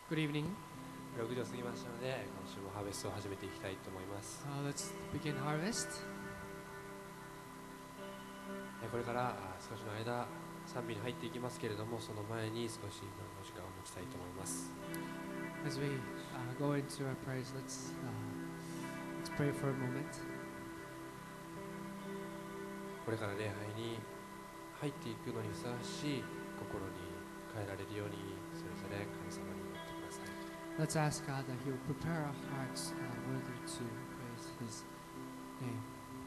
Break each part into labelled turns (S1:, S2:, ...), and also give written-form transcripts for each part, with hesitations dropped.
S1: Good evening.
S2: 6時を過ぎましたので、今週もハーベストを始めていきたいと思います。
S1: Let's begin harvest.
S2: これから少しの間、賛美に入っていきますけれども、その前に少しのお時間を持ちたいと思います。
S1: As we go into our prayers, let's pray for a moment.
S2: これから礼拝に入っていくのにふさわしい心に変えられるように、それぞれ神様に祈ってください。
S1: Let's ask God that He will prepare our hearts worthy to praise His name.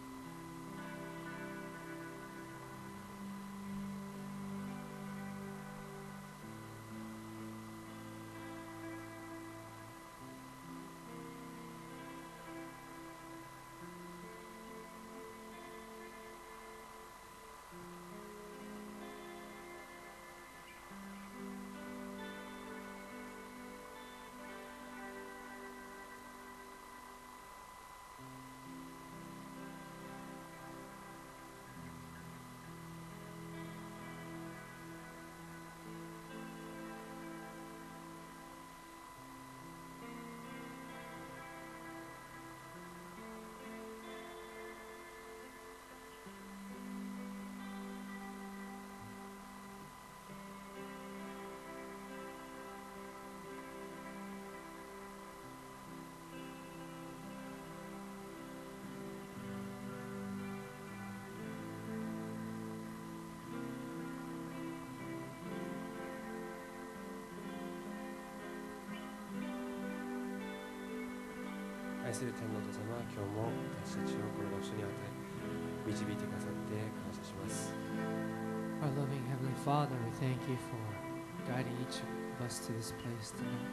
S2: 愛する天のお父様、今日も私たちをこの場所に与え導いてくださって感謝します。
S1: Our loving Heavenly Father, we thank You for guiding each of us to this place tonight.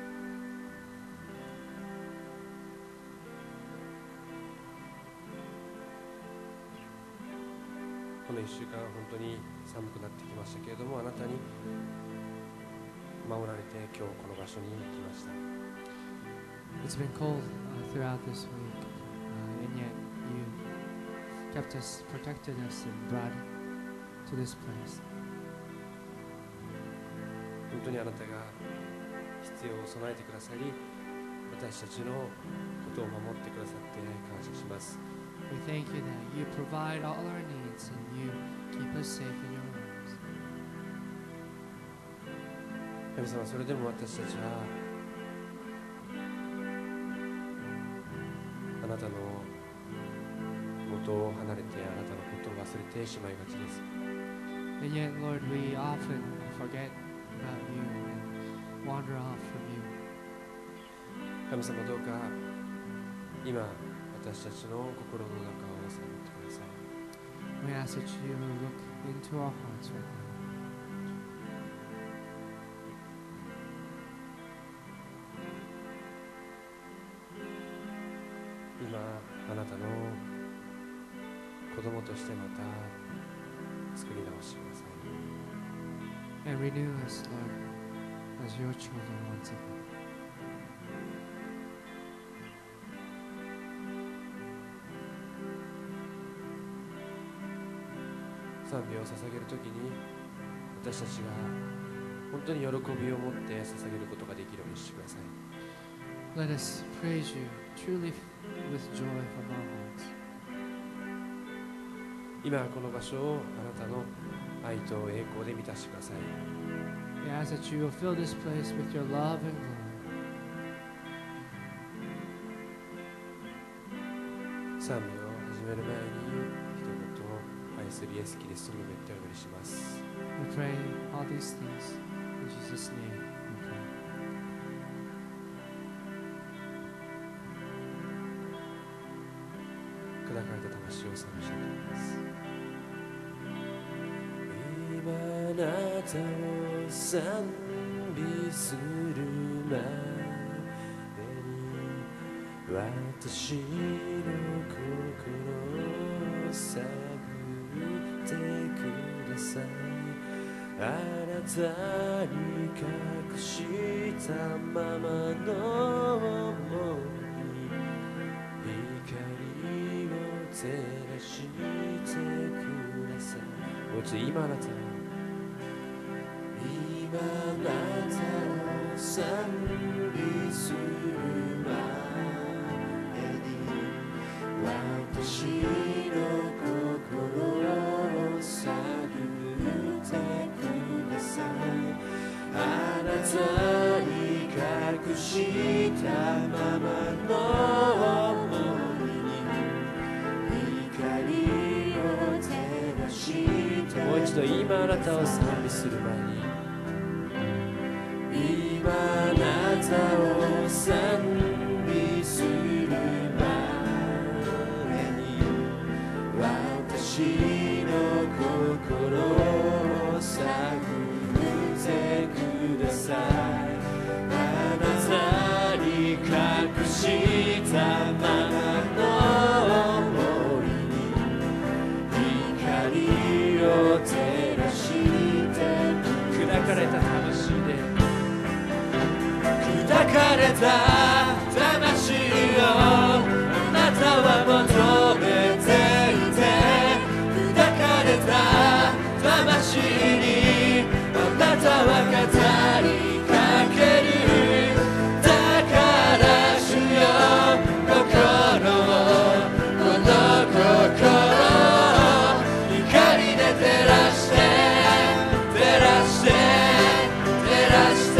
S2: この1週間、本当に寒くなってきましたけれども、あなたに守られて今日この場所に来ました。
S1: It's been cold throughout this week, and yet You kept us, protected us, and brought to this place.
S2: 本当にあなたが必要を備えてくださり、私たちのことを守ってくださって感謝します。
S1: We thank You that You provide all our needs and You keep us safe in Your arms.
S2: 神様、それでも私たちはあなたの元を離れて、あなたのことを忘れてしまいがちです。
S1: And yet, Lord, we often forget about You and wander off from You.
S2: 神様、どうか今私たちの心の中を探ってください。
S1: We ask that You look into our hearts right now.
S2: 今あなたの子供としてまた作り直してください。
S1: And renew us, Lord, as Your children once again.
S2: 賛美を捧げるときに、私たちが本当に喜びを持って捧げることができるようにしてください。
S1: Let us praise You truly with joy from our hearts.
S2: 今この場所をあなたの愛と栄光で満たしてください。
S1: We ask that You will fill this place with Your love and glory.
S2: 賛美を始める前に一言、愛するイエス・キリストの名でお祈りします。
S1: We pray all these things in Jesus' name. We pray.
S2: 砕かれた魂を賛美したいと思います。今あなたを賛美するまでに、私の心を探ってください。あなたに隠したままの想い、光を照らしてください。もう一度、今あなたを賛美する前に私の心を探ってください。あなたに隠したままの想いに光を照らしてもう一度今あなたを賛美する前に今あなたを賛美する前に私の心を探ってください。あなたに隠したままの想いに光を照らして砕かれた魂で砕かれた魂をあなたは求めていて砕かれた魂にあなたは語りかける。だから主よ心をこの心を光で照らして照らして照らして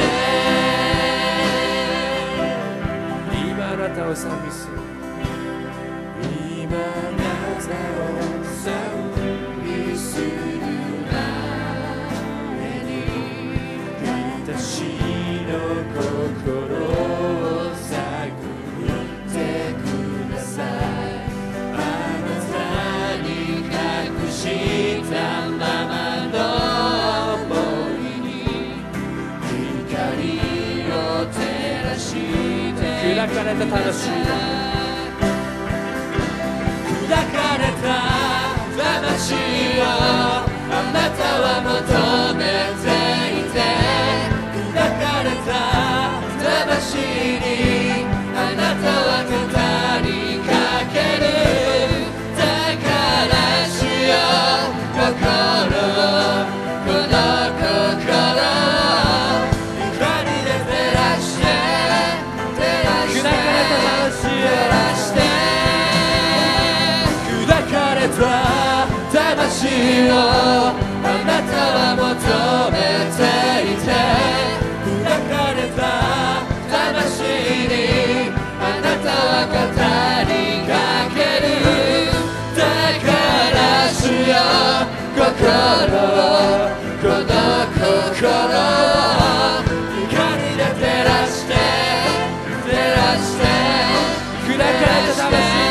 S2: 今あなたを賛美する。今あなたを賛美する前に私の心を探ってください。あなたに隠したままの想いに光を照らして砕かれた魂砕かれた魂をあなたは求めていて砕かれた魂にあなたは語りかける。だから主よ心をこの心を光で照らして照らして砕かれた魂を照らして砕かれた魂をあなたは求めていて砕かれた魂にあなたは語りかける。だから主よ心をこの心を光で照らして照らして砕かれた魂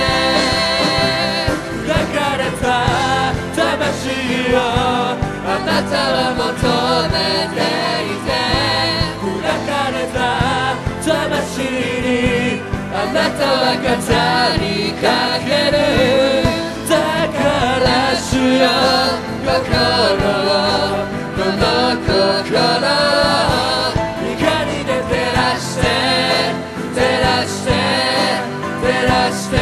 S2: 砕かれた魂をあなたは求めていて砕かれた魂にあなたは語りかける。だから主よ心をこの心を光で照らして照らして照らして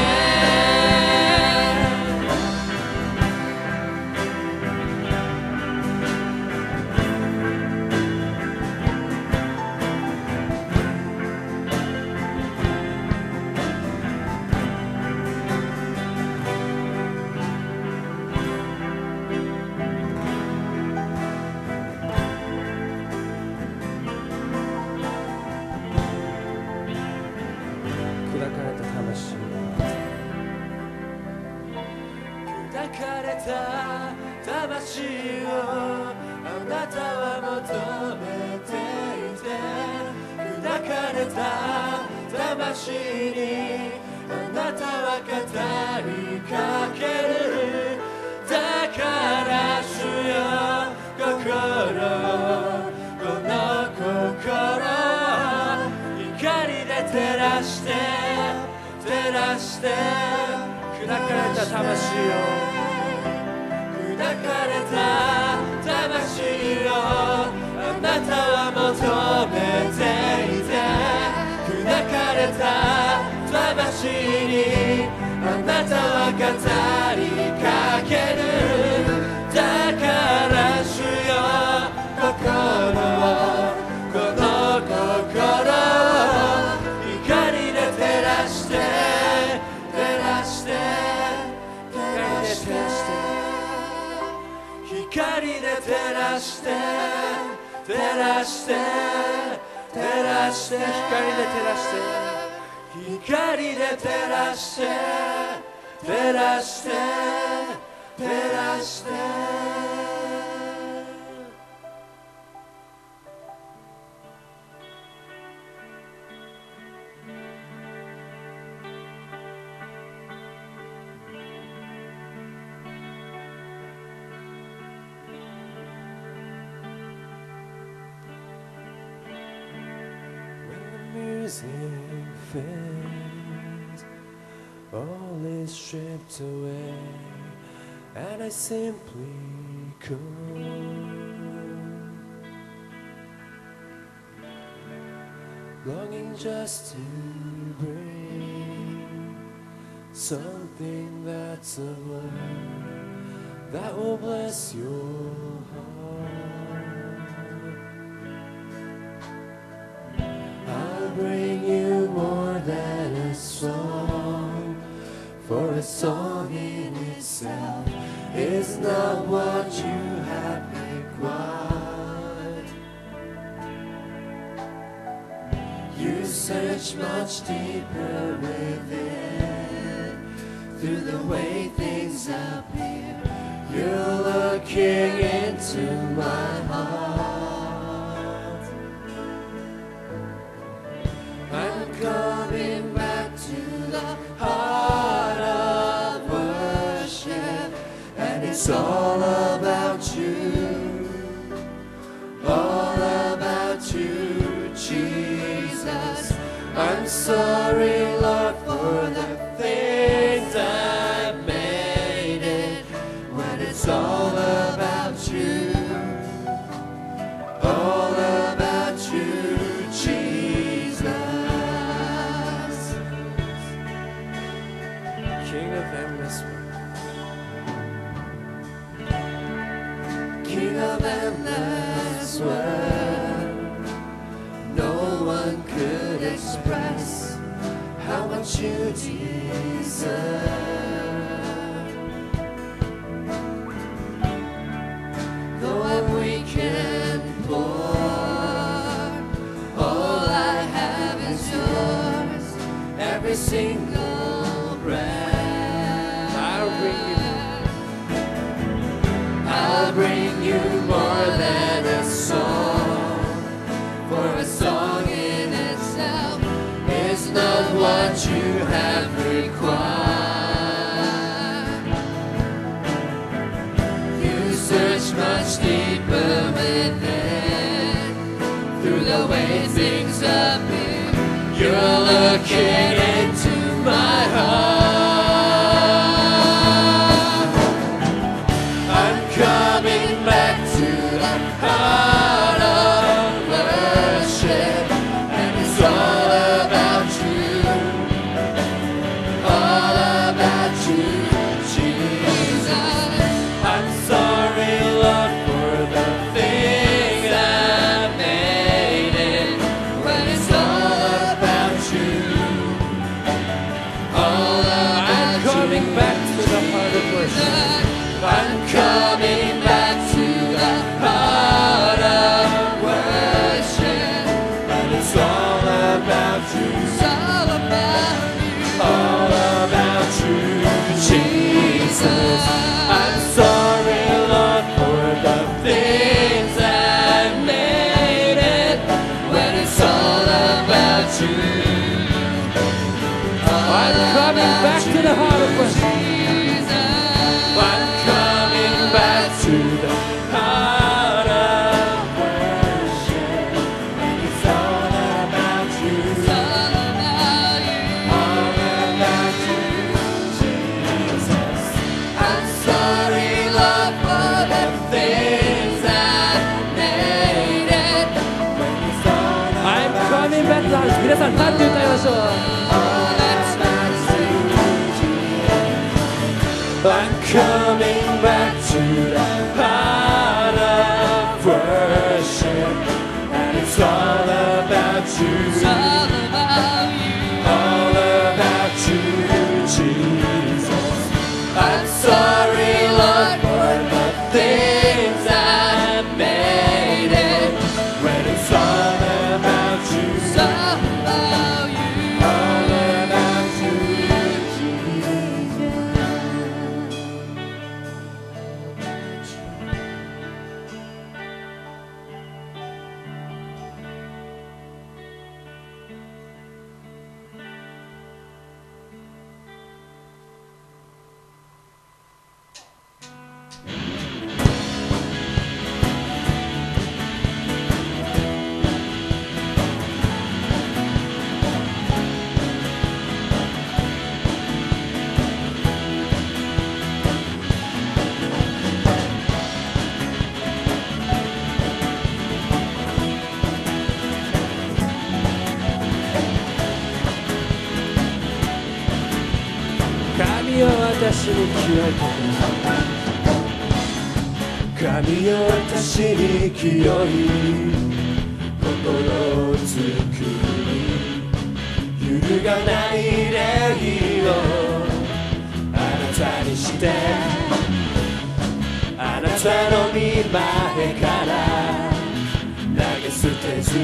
S2: 魂にあなたは語りかける。だから主よ心この心光で照らして照らして砕かれた魂を砕かれた魂をあなたは求めていて砕かれた魂にあなたは語りかける。だから主よ心この心らして照らして照らして光で照らして光で照らして照らして照らして Music fades, all is stripped away, and I simply could longing just to bring something that's of love that will bless your heart. I'll bring you more than a song, for a song in itself is not what you have required. You search much deeper within, through the way things appear. You're looking into my heart. I'm coming back to the heart of worship, and it's all about you, all about you, Jesus. I'm sorry, Lord, for the things I've made it, when it's all about you, all about you, Jesus. King of endless world, King of endless world, no one could express how much you deserve. Though I'm weak and poor, all I have is yours, every single breath. I'll bring you more than a song, for a song in itself is not what you have required. You search much deeper within, through the way things appear. You're looking into my heart. I'm coming back to the heart of worship, and it's all about you, all about you, Jesus. I'm sorry, Lord, for the things I made it, when it's all about you, all about you. I'm coming back to the heart of worship. I'm coming back to the heart of worship, and it's all about you, it's all about you, all about you, Jesus. I'm sorry, Lord, for the things I made it, when it's all about you. I'm coming back to the heart of worship. I'm coming back to the heart of worship, and it's all about you, it's all about you, all about you, Jesus. I'm sorry, Lord, for the things I made it, when it's all about you. I'm coming back to the heart. 皆さん立って歌いましょう。I'm coming back to the heart of worship, and it's all about you, it's all about you, all about you, Jesus. I'm sorry, Lord, for the things I made. よ私に清い神よ私に清い心を作り揺るがない霊をあなたにしてあなたの御前から投げ捨てず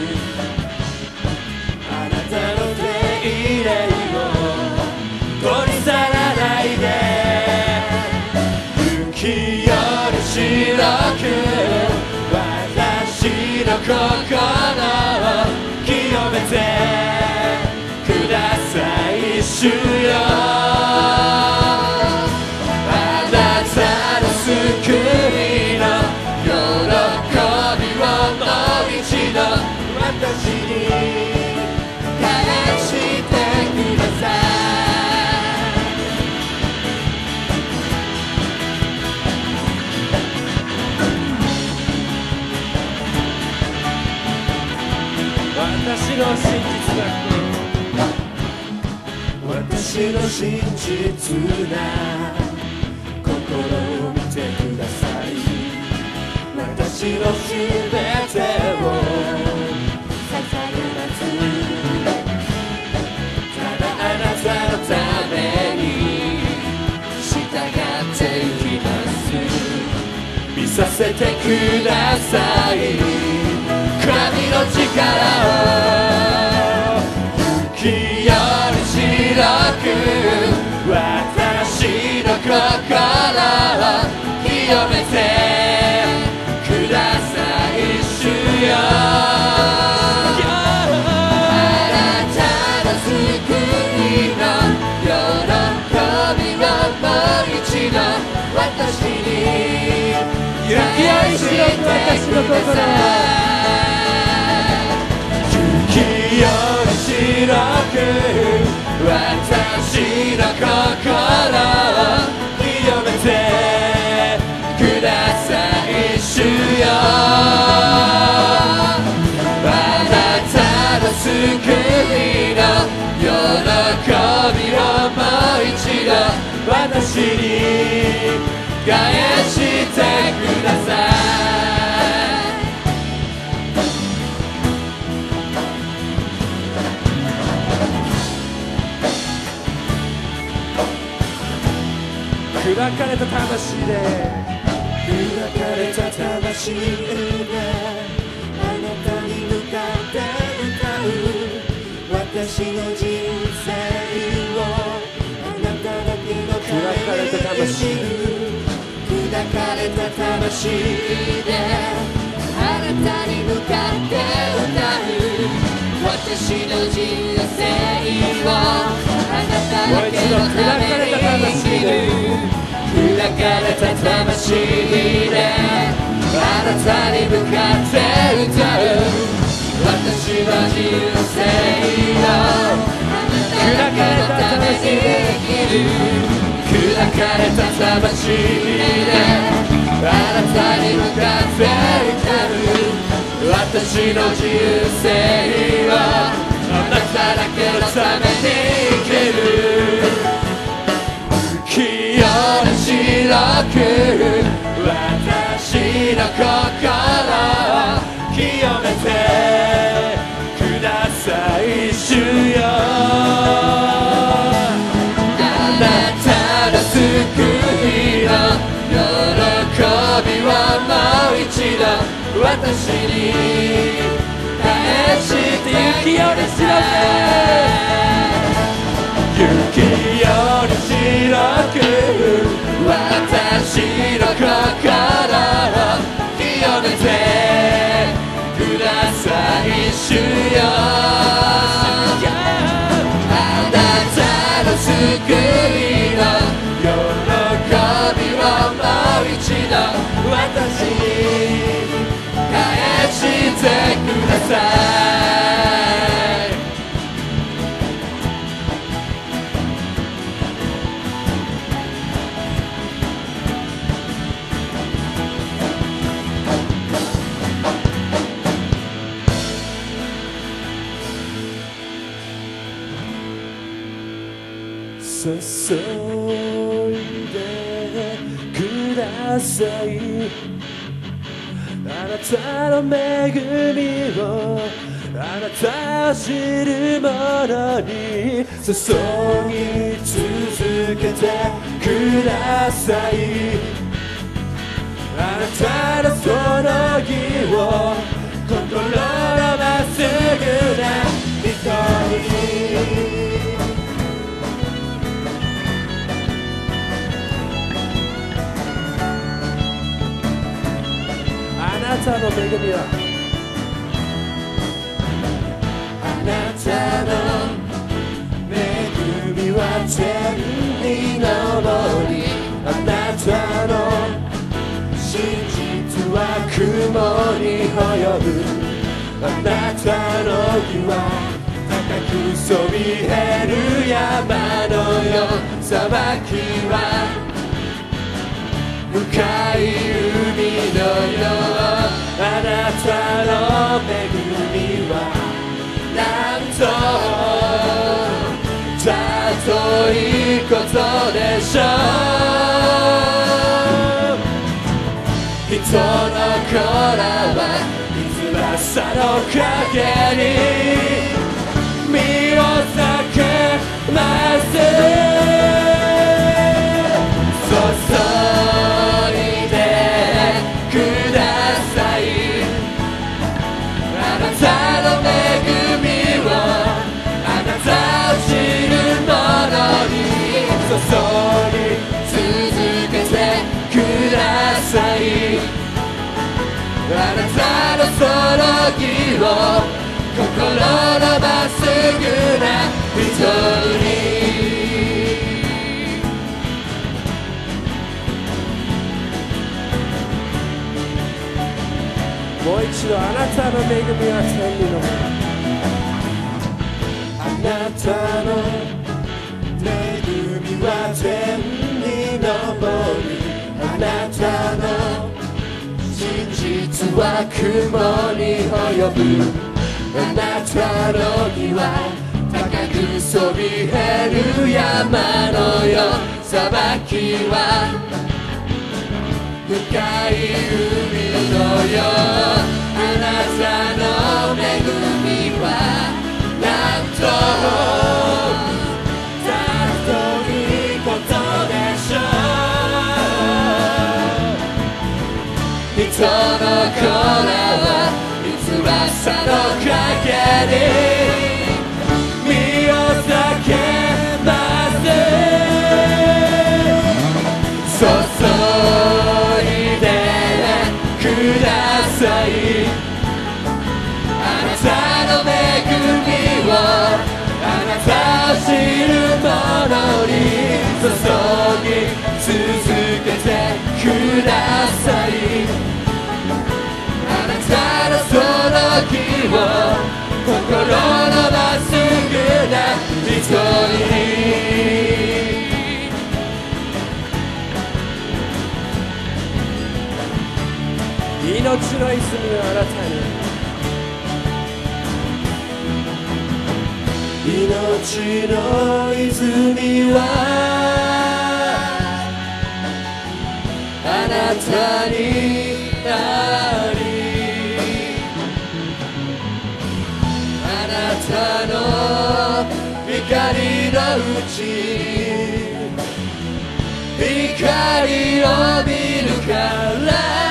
S2: あなたの手入れを取り去らないで雪より白く私の心を清めてください主よあなたの救いの喜びをもう一度私に返してください私の真実な私の真実な心を見てください私のすべてを捧げますただあなたのために従っていきます見させてください神の力を雪より白く私の心を清めてください主よあなたの救いの喜びをもう一度私に雪より白く私の心を雪より白く私の心を清めてください主よあなたの救いの喜びをもう一度私に返してください砕かれた魂で砕かれた魂であなたに向かって歌う私の人生をあなただけのために生きる砕かれた魂であなたに向かって歌う私の人生をあなただけのために生きる砕かれた魂であなたに向かって歌う私の人生を砕かれたために生きる砕かれた魂であなたに向かって歌う私の人生をあなただけのために生きる清白く私の心を清めてください主よあなたの救いの喜びをもう一度私に返して雪より白く雪より白く私の心を清めてください主よあなたの救いの喜びをもう一度私に返してください注いでください。あなたの恵みをあなたを知る者に注ぎ続けてください。あなたのその義を心のまっすぐな人に。あなたの恵みはあなたの恵みは天に昇り、あなたの真実は雲に及ぶ。あなたの義は高くそびえる山のよ。裁きは深い海のよ。あなたの恵みはなんと尊いことでしょう。人の子らは翼の陰に身を避けます注いでください。あなたの恵みをあなたを知る者に注ぎ続けてください。あなたのその義を心のまっすぐな人に。もう一度あなたの恵みは天に昇る。あなたの恵みは天に昇り、あなたの真実は雲に及ぶ。あなたの義は高くそびえる山のよ。裁きは深い海のよ。あなたの恵みはなんと尊いことでしょう。人の子らは翼の陰に身を避けます注いでください。あなたの恵みをあなたを知る者に注ぎ続けてください。あなたのその義を心のまっすぐな人に。命の泉をあなたに。命の泉はあなたにあり、あなたの光のうちに光を見るから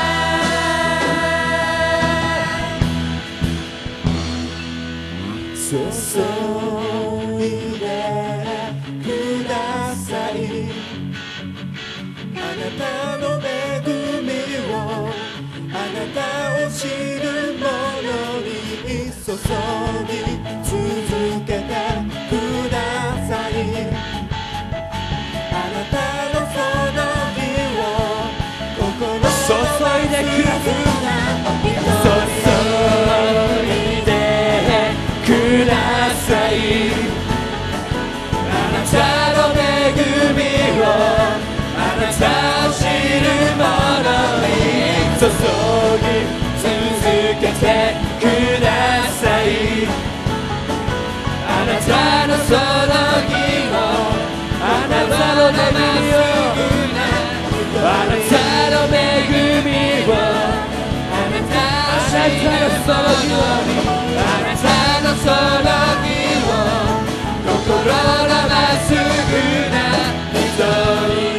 S2: 注いでください。あなたの恵みをあなたを知る者に注ぎ続けてください。あなたのその義を心の注いでください。注いでください。あなたの恵みをあなたを知る者に注ぎ続けてください。あなたのその義をあなあなたの恵みをあなたのその義をあなたのその義を心のまっすぐな人に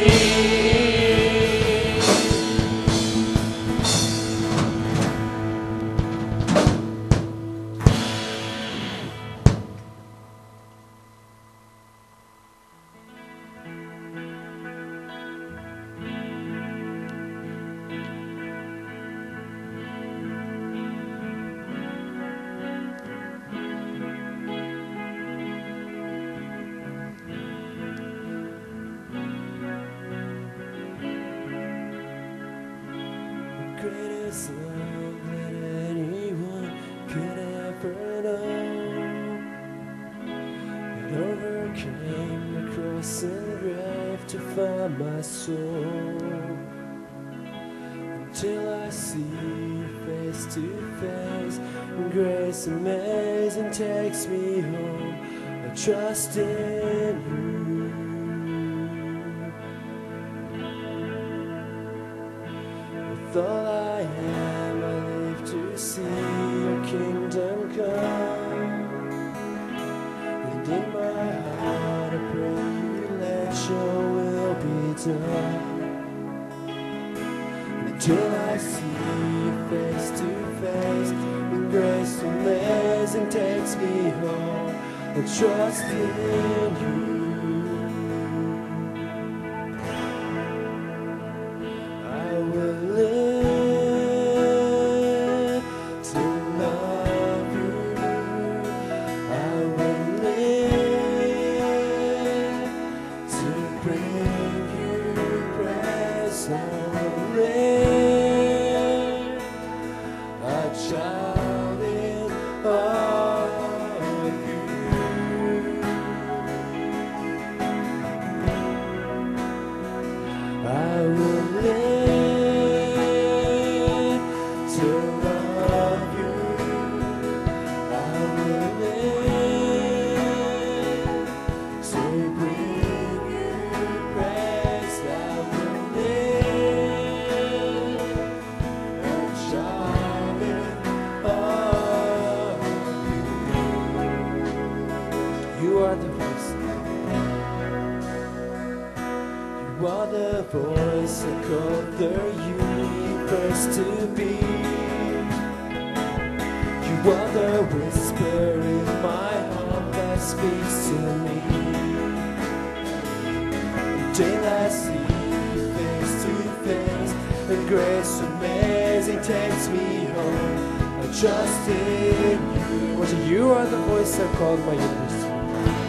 S2: Greatest love that anyone could ever know. It overcame the cross and grave to find my soul. Until I see you face to face, and grace amazing takes me home. I trust in you. With all I am, I live to see your kingdom come. And in my heart, I pray you let your will be done. Until I see you face to face, and grace amazing takes me home. I trust in you. You are the voice that called the universe to be. You are the whisper in my heart that speaks to me. Until I see you face to face, and grace amazing takes me home. I trust in you. You are the voice that called my universe to be.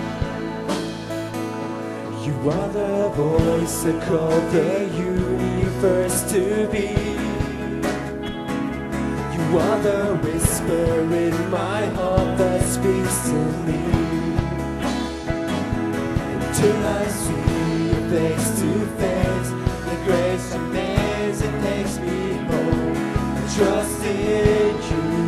S2: You are the voice that called the universe to be. You are the whisper in my heart that speaks to me. Until I see you face to face, the grace amazing takes me home. I trust in you.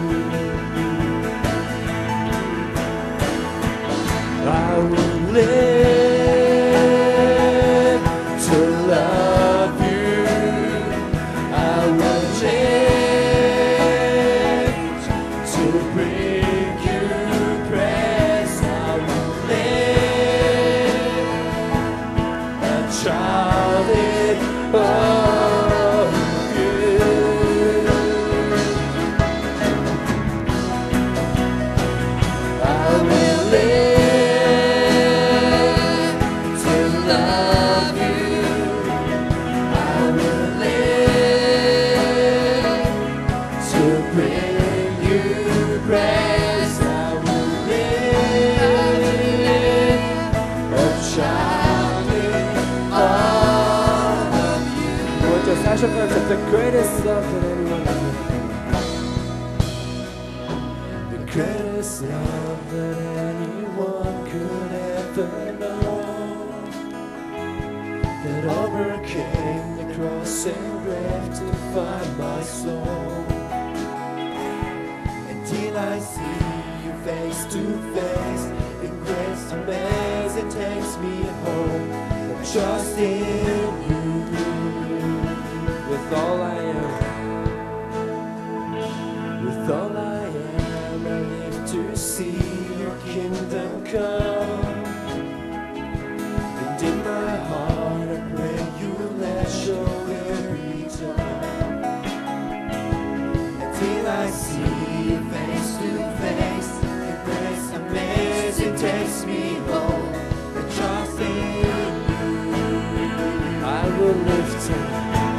S2: I will live the greatest love that anyone could. The greatest love that anyone could ever know. That overcame the cross and grave to find my soul. Until I see you face to face, in grace amazing takes me home. I trust in you with all I am. With all I am, I live to see your kingdom come. And in my heart, I pray you let your will be done. Until I see you face to face, your grace amazing takes me home. And trust in you, I will lift it.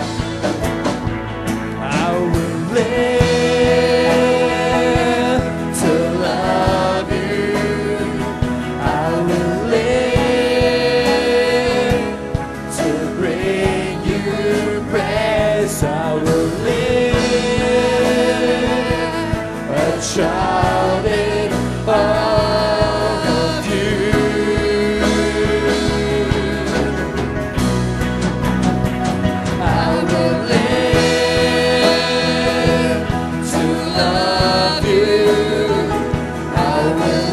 S2: I will live. Child in all of you, I will live to love you. I will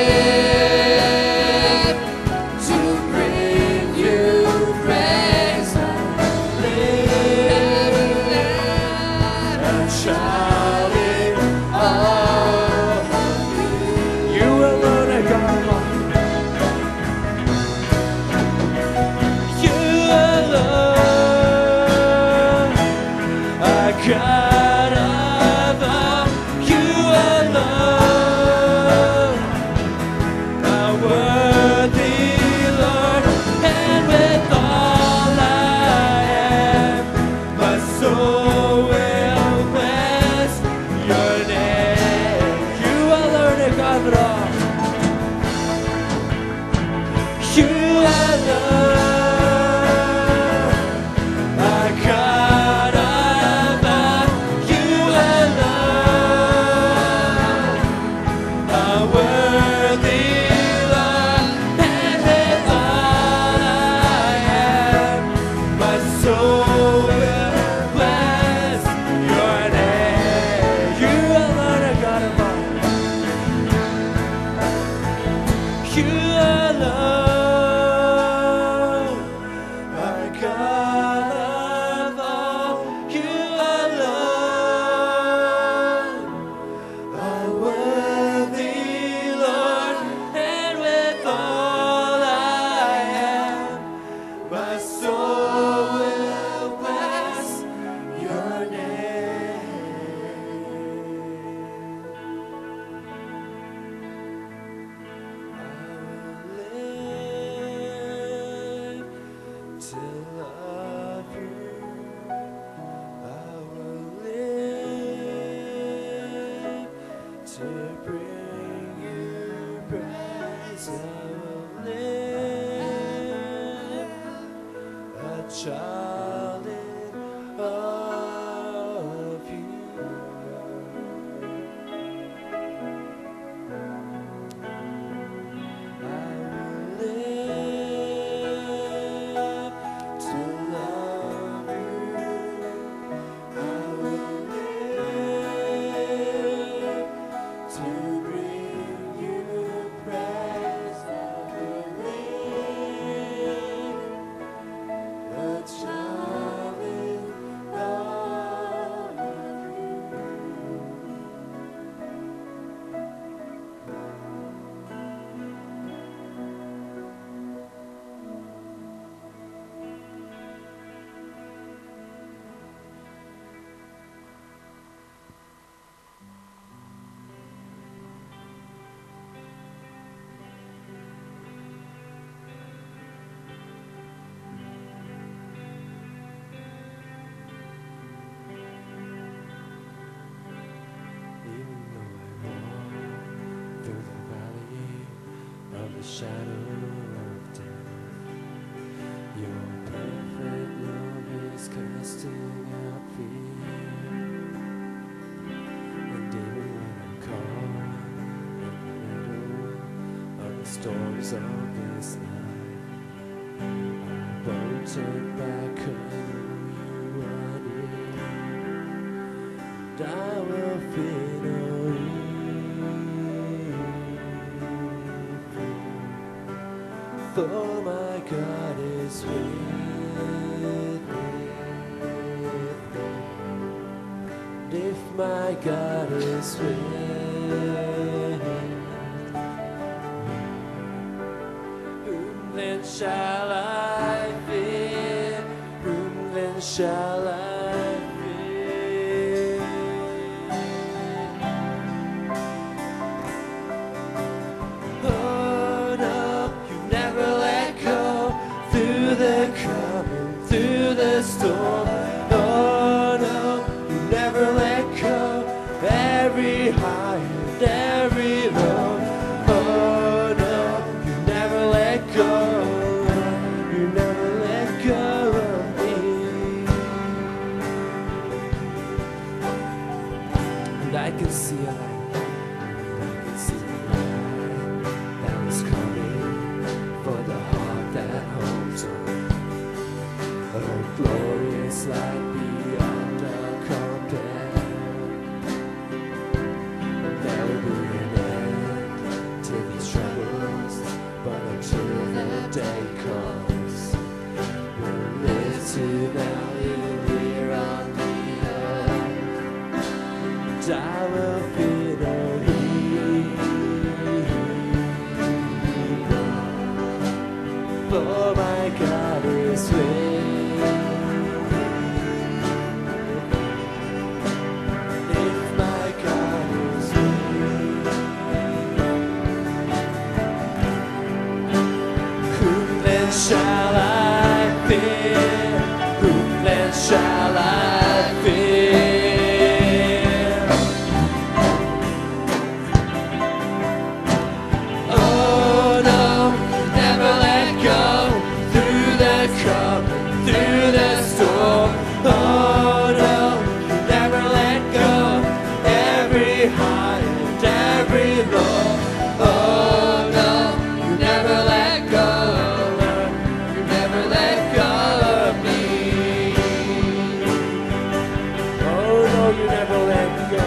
S2: live to bring you praise. I will live a child in all. God of all, you alone are worthy, Lord, and with all I am, my soul will bless your name. You alone are God of all. You alone. Child in all of you, I will live to love you. I will live to bring you praise. I will live a child in all of you. The shadow of death, your perfect love is casting out fear. And even when I'm caught in the middle of the storms of this life, I won't turn back, I know you are near, and I will fear no evil. For my God is with me. If my God is with me, whom then shall I fear? Whom then shall I fear? Oh no, you never let go through the coming, through the storm. Oh no, you never let go. Every high and every low. Oh no, you never let go. You never let go of me. And I can see a light. I can see a light that is coming for the heart that holds on. A glorious light beyond our compare. There will be an end to these troubles, but until the day comes, we'll live to value here on the earth. And I will fear no evil, for my God is with me. Shall I fear? Whom then shall I fear? Oh no, never let go through the coming, through the storm. Oh no, never let go. Every high and every low. Oh no, you never let go. You never let go.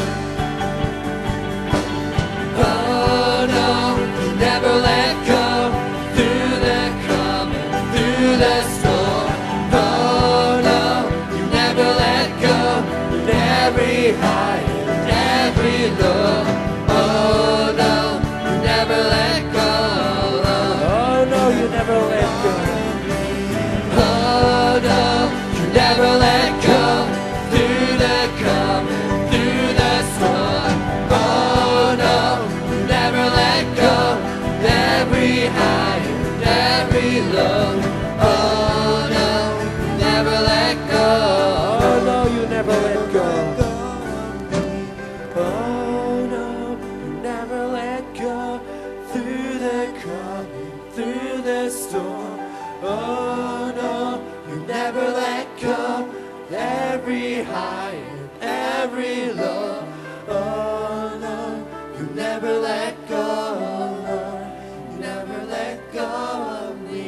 S2: Oh no, you never let go through the coming, through the storm. Oh no, you never let go in every high and every low. Oh no, you never let go. Oh no, you never let go. Oh no, you never let go. Through the coming, through the storm. Oh no, you never let go. Every high and every low. Oh no, you never let go. Oh no, you never let go. Oh no, you never let go. Through the coming, through the storm. Oh no, you never let go. Every high and every low. Oh no, you never let go, Lord. You never let go of me.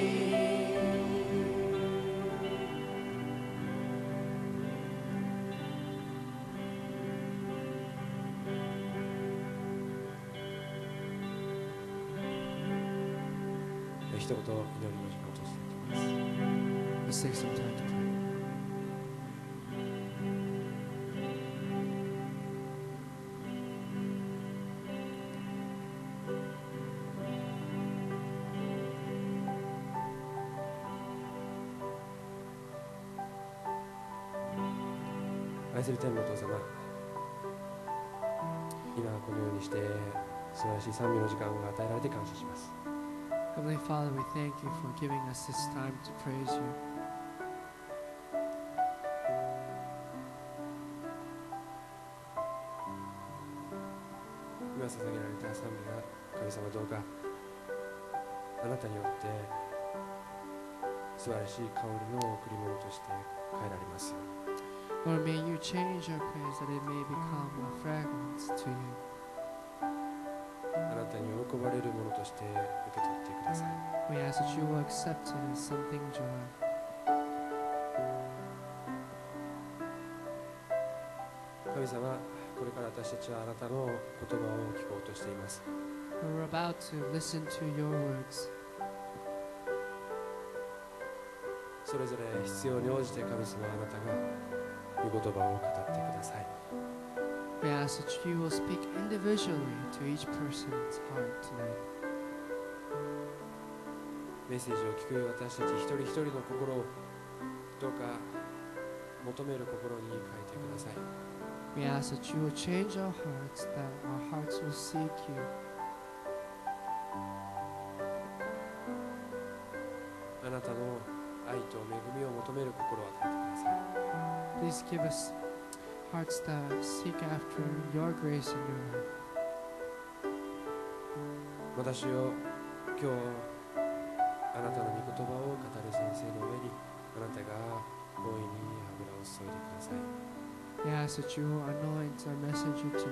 S2: 一言祈りの時間をとしていきます。
S1: Let's take some time to pray.
S2: 愛する天のお父様、今このようにして素晴らしい賛美の時間が与えられて感謝します。
S1: Heavenly Father, we thank you for giving us this time to praise you.
S2: 今捧げられた賛美が神様どうかあなたによって素晴らしい香りの贈り物として変えられますように。
S1: Lord, may you change our praise that it may become a fragrance to you.
S2: あなたに喜ばれるものとして受け取ってください。
S1: We ask that you will accept it as something joy.
S2: 神様、これから私たちはあなたの言葉を聞こうとしています。
S1: We're about to listen to your words.
S2: それぞれ必要に応じて神様あなたが御言葉を語ってください。
S1: We ask that you will speak individually to each person's heart tonight.
S2: メッセージを聞く私たち一人一人の心をどうか求める心に変えてください。
S1: We ask that you will change our hearts, that our hearts will seek you.
S2: あなたの愛と恵みを求める心を与えてください。
S1: Please give us hearts that seek after your grace and your love.
S2: 私を今日あなたの御言葉を語る先生の上にあなたが大いに油を注いでください。
S1: We ask that you will anoint our messenger tonight.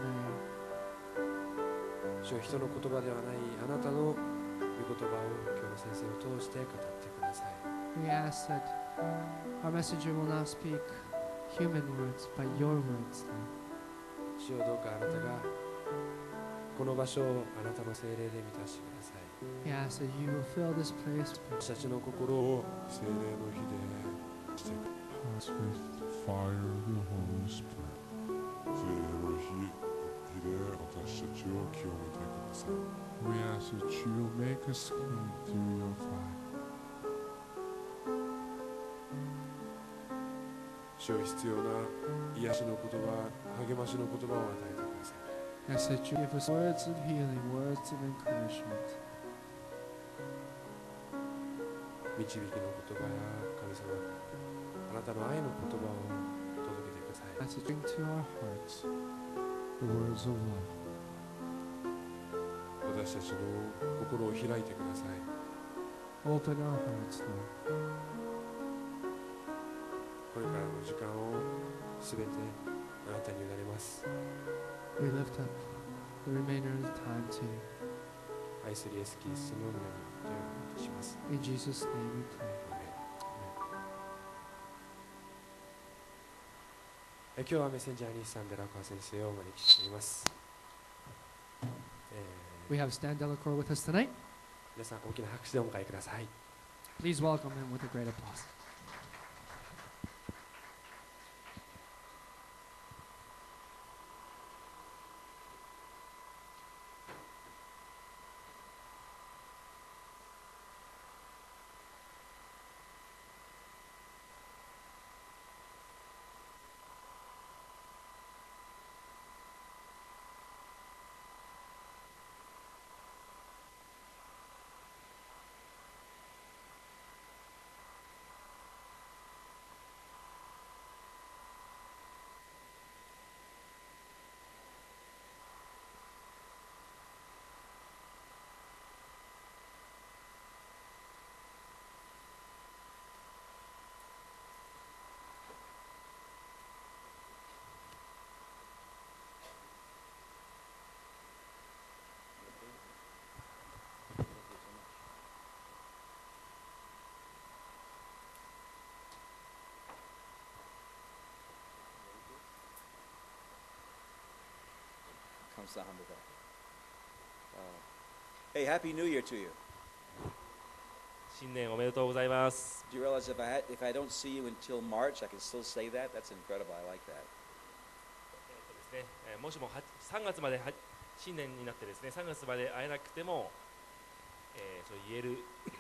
S2: 主よ、人の言葉ではないあなたの御言葉を今日の先生を通して語ってください。
S1: We ask that our messenger will not speak human words, but your words, Lord.
S2: 主よ、どうかあなたがこの場所をあなたの聖霊で満たしてください。
S1: We ask that you will fill this place.
S2: 私たちの心を聖霊の火でしてくだ
S3: Us with fire of the Holy Spirit.
S4: 聖霊の火で私たちを清めてください。
S3: We ask that you will make us clean through your fire.
S2: 主よ、必要な癒しの言葉、励ましの言葉を与えてください。
S1: We ask that you give us words of healing, words of encouragement.
S2: 導きの言葉や神様、あなたの愛の言葉を届けてください。
S1: As it bring to our hearts the words of love.
S2: 私たちの心を開いてください。
S1: Open our hearts, Lord.
S2: これからの時間をすべてあなたに委ねます。
S1: We lift up the remainder of the time to you.
S2: 愛するイエス・キリストの皆によってお願いします。
S1: In Jesus' name we pray.
S2: 今日はメッセンジャーにサンデラコア先生をお招きしています。
S1: We have Stan Delacour with us tonight.
S2: 皆さん大きな拍手でお迎えください。
S1: Please welcome him with a great applause.
S5: 감사합니다. Hey, Happy New Year to you.
S6: 新年おめでとうございます。
S5: Do you realize if I don't see you until March, I can still say that? That's incredible. I like that.
S6: ですね、もしも3月まで新年になってですね、3月まで会えなくても、そう言えるの、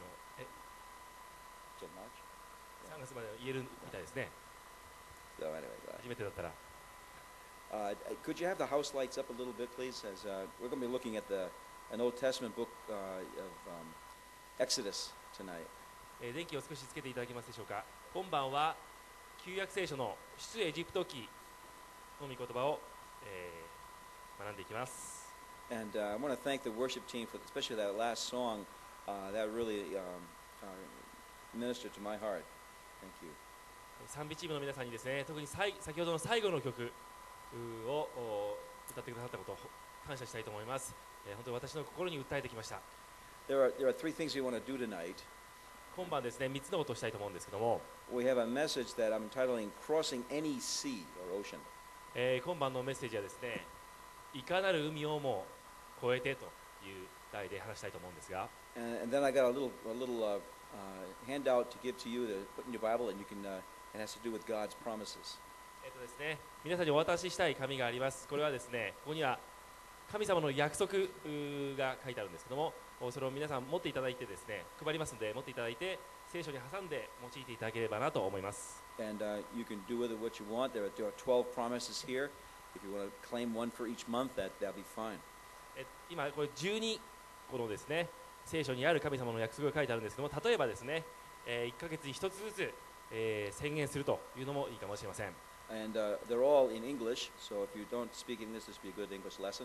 S5: Till March?
S6: 3月まで言えるみたいですね。
S5: So anyway,
S6: 初めてだったら。
S5: could you have the house lights up a little bit, please? As we're going to be looking at an Old Testament book of Exodus tonight.
S6: 電気を少しつけていただけますでしょうか。今晩は旧約聖書の出エジプト記の御言葉を、学んでいきます。
S5: And I want to thank the worship team for especially that last song. That really ministered to my heart. Thank you.
S6: 賛美チームの皆さんにですね、特に先ほどの最後の曲を歌ってくださったことを感謝したいと思います。本当に私の心に訴えてきました。
S5: There are three things we want to do tonight.
S6: 今晩ですね、3つのことをしたいと思うんですけども、
S5: We have a message that I'm entitling Crossing Any Sea or Ocean.
S6: 今晩のメッセージはですね、いかなる海をも越えてという題で話したいと思うんですが、
S5: And then I got a little handout to give to you to put in your Bible, and you can. It has to do with God's promises.
S6: ですね、皆さんにお渡ししたい紙があります。これはですね、ここには神様の約束が書いてあるんですけども、それを皆さん持っていただいてですね、配りますので持っていただいて聖書に挟んで用いていただければなと思います。
S5: And you can do with it what you want. There are 12 promises here. If you want to claim one for each month, that'll be fine.
S6: 今これ12このですね、聖書にある神様の約束が書いてあるんですけども、例えばですね、1ヶ月に1つずつ、宣言するというのもいいかもしれません。
S5: And they're all in English, so if you don't speak English, this would be a good English lesson.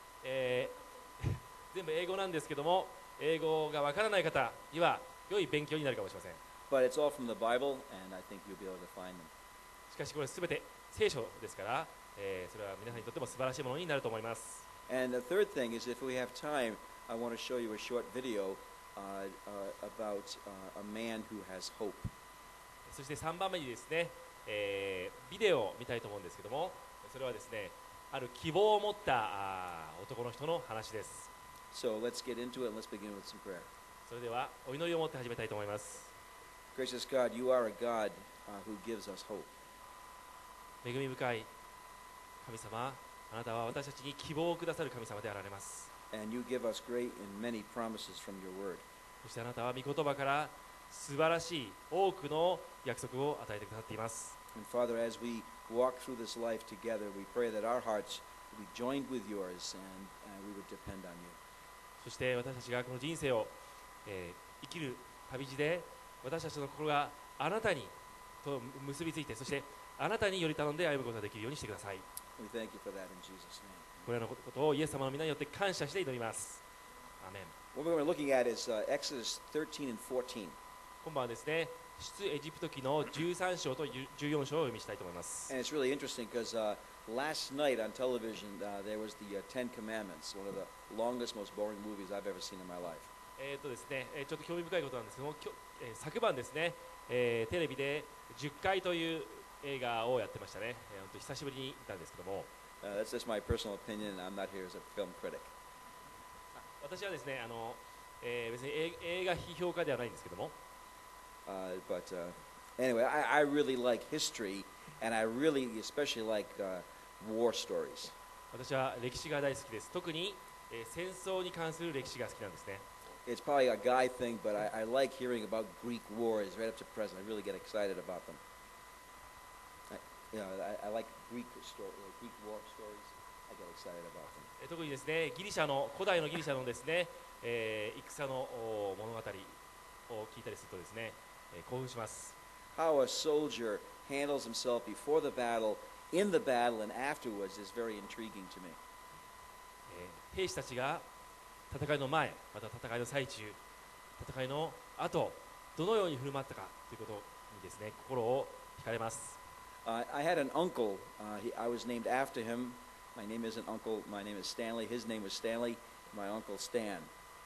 S6: 全部英語なんですけども、英語がわからない方には良い勉強になるかもしれません。
S5: But it's all from the Bible, and I think you'll be able to find them.
S6: しかしこれすべて聖書ですから、それは皆さんにとっても素晴らしいものになると思います。
S5: And the third thing is, if we have time, I want to show you a short video about a man who has hope.
S6: そして3番目にですね、ビデオを見たいと思うんですけども、それはですね、ある希望を持った男の人の話です。
S5: So let's get into it, and let's begin with some prayer.
S6: それではお祈りを持って始めたいと思います。
S5: Gracious God, you are a God who gives us hope.
S6: 恵み深い神様、あなたは私たちに希望をくださる神様であられます。
S5: And you give us great and many promises from your word.
S6: そしてあなたは御言葉から素晴らしい多くの約束を与えてくださっています。
S5: And Father, as we walk through this life together, we pray that our hearts will be joined with yours, and we would depend on you.
S6: そして私たちがこの人生を、生きる旅路で私たちの心があなたにと結びついて、そしてあなたにより頼んで歩むことができるようにしてください。
S5: We thank you for that in Jesus' name.
S6: これらのことをイエス様の皆によって感謝して祈ります。アーメン。
S5: What we're looking at is Exodus 13 and 14.
S6: 今晩はですね、出エジプト記の13章と14章を読みしたいと思います。
S5: And it's really interesting because last night on television there was the Ten Commandments, one of the longest, most boring movies I've ever seen in my life.
S6: ですね、ちょっと興味深いことなんですけども、昨晩ですね、テレビで10回という映画をやってましたね。本当久しぶりに見たんですけども、
S5: That's just my personal opinion, and I'm not here as a film critic.
S6: 私はですね、別に映画批評家ではないんですけども、
S5: But anyway, I really like history, and I really especially like war stories.
S6: 私は歴史が大好きです。特に、戦争に関する歴史が好きなんですね。
S5: It's probably a guy thing, but I like hearing about Greek wars right up to present. I really get excited about them. I like Greek war stories. I get excited about them.
S6: 特にですね、古代のギリシャのですね、戦の物語を聞いたりするとですね、興奮します。
S5: How a soldier handles himself before the battle, in the battle, and afterwards is very intriguing to me.
S6: 兵士たちが戦いの前、また戦いの最中、戦いの後、どのように振る舞ったかということにですね、心を惹かれます。
S5: I had an uncle. I was named after him. My name isn't Uncle. My name is Stanley. His name was Stanley. My uncle Stan.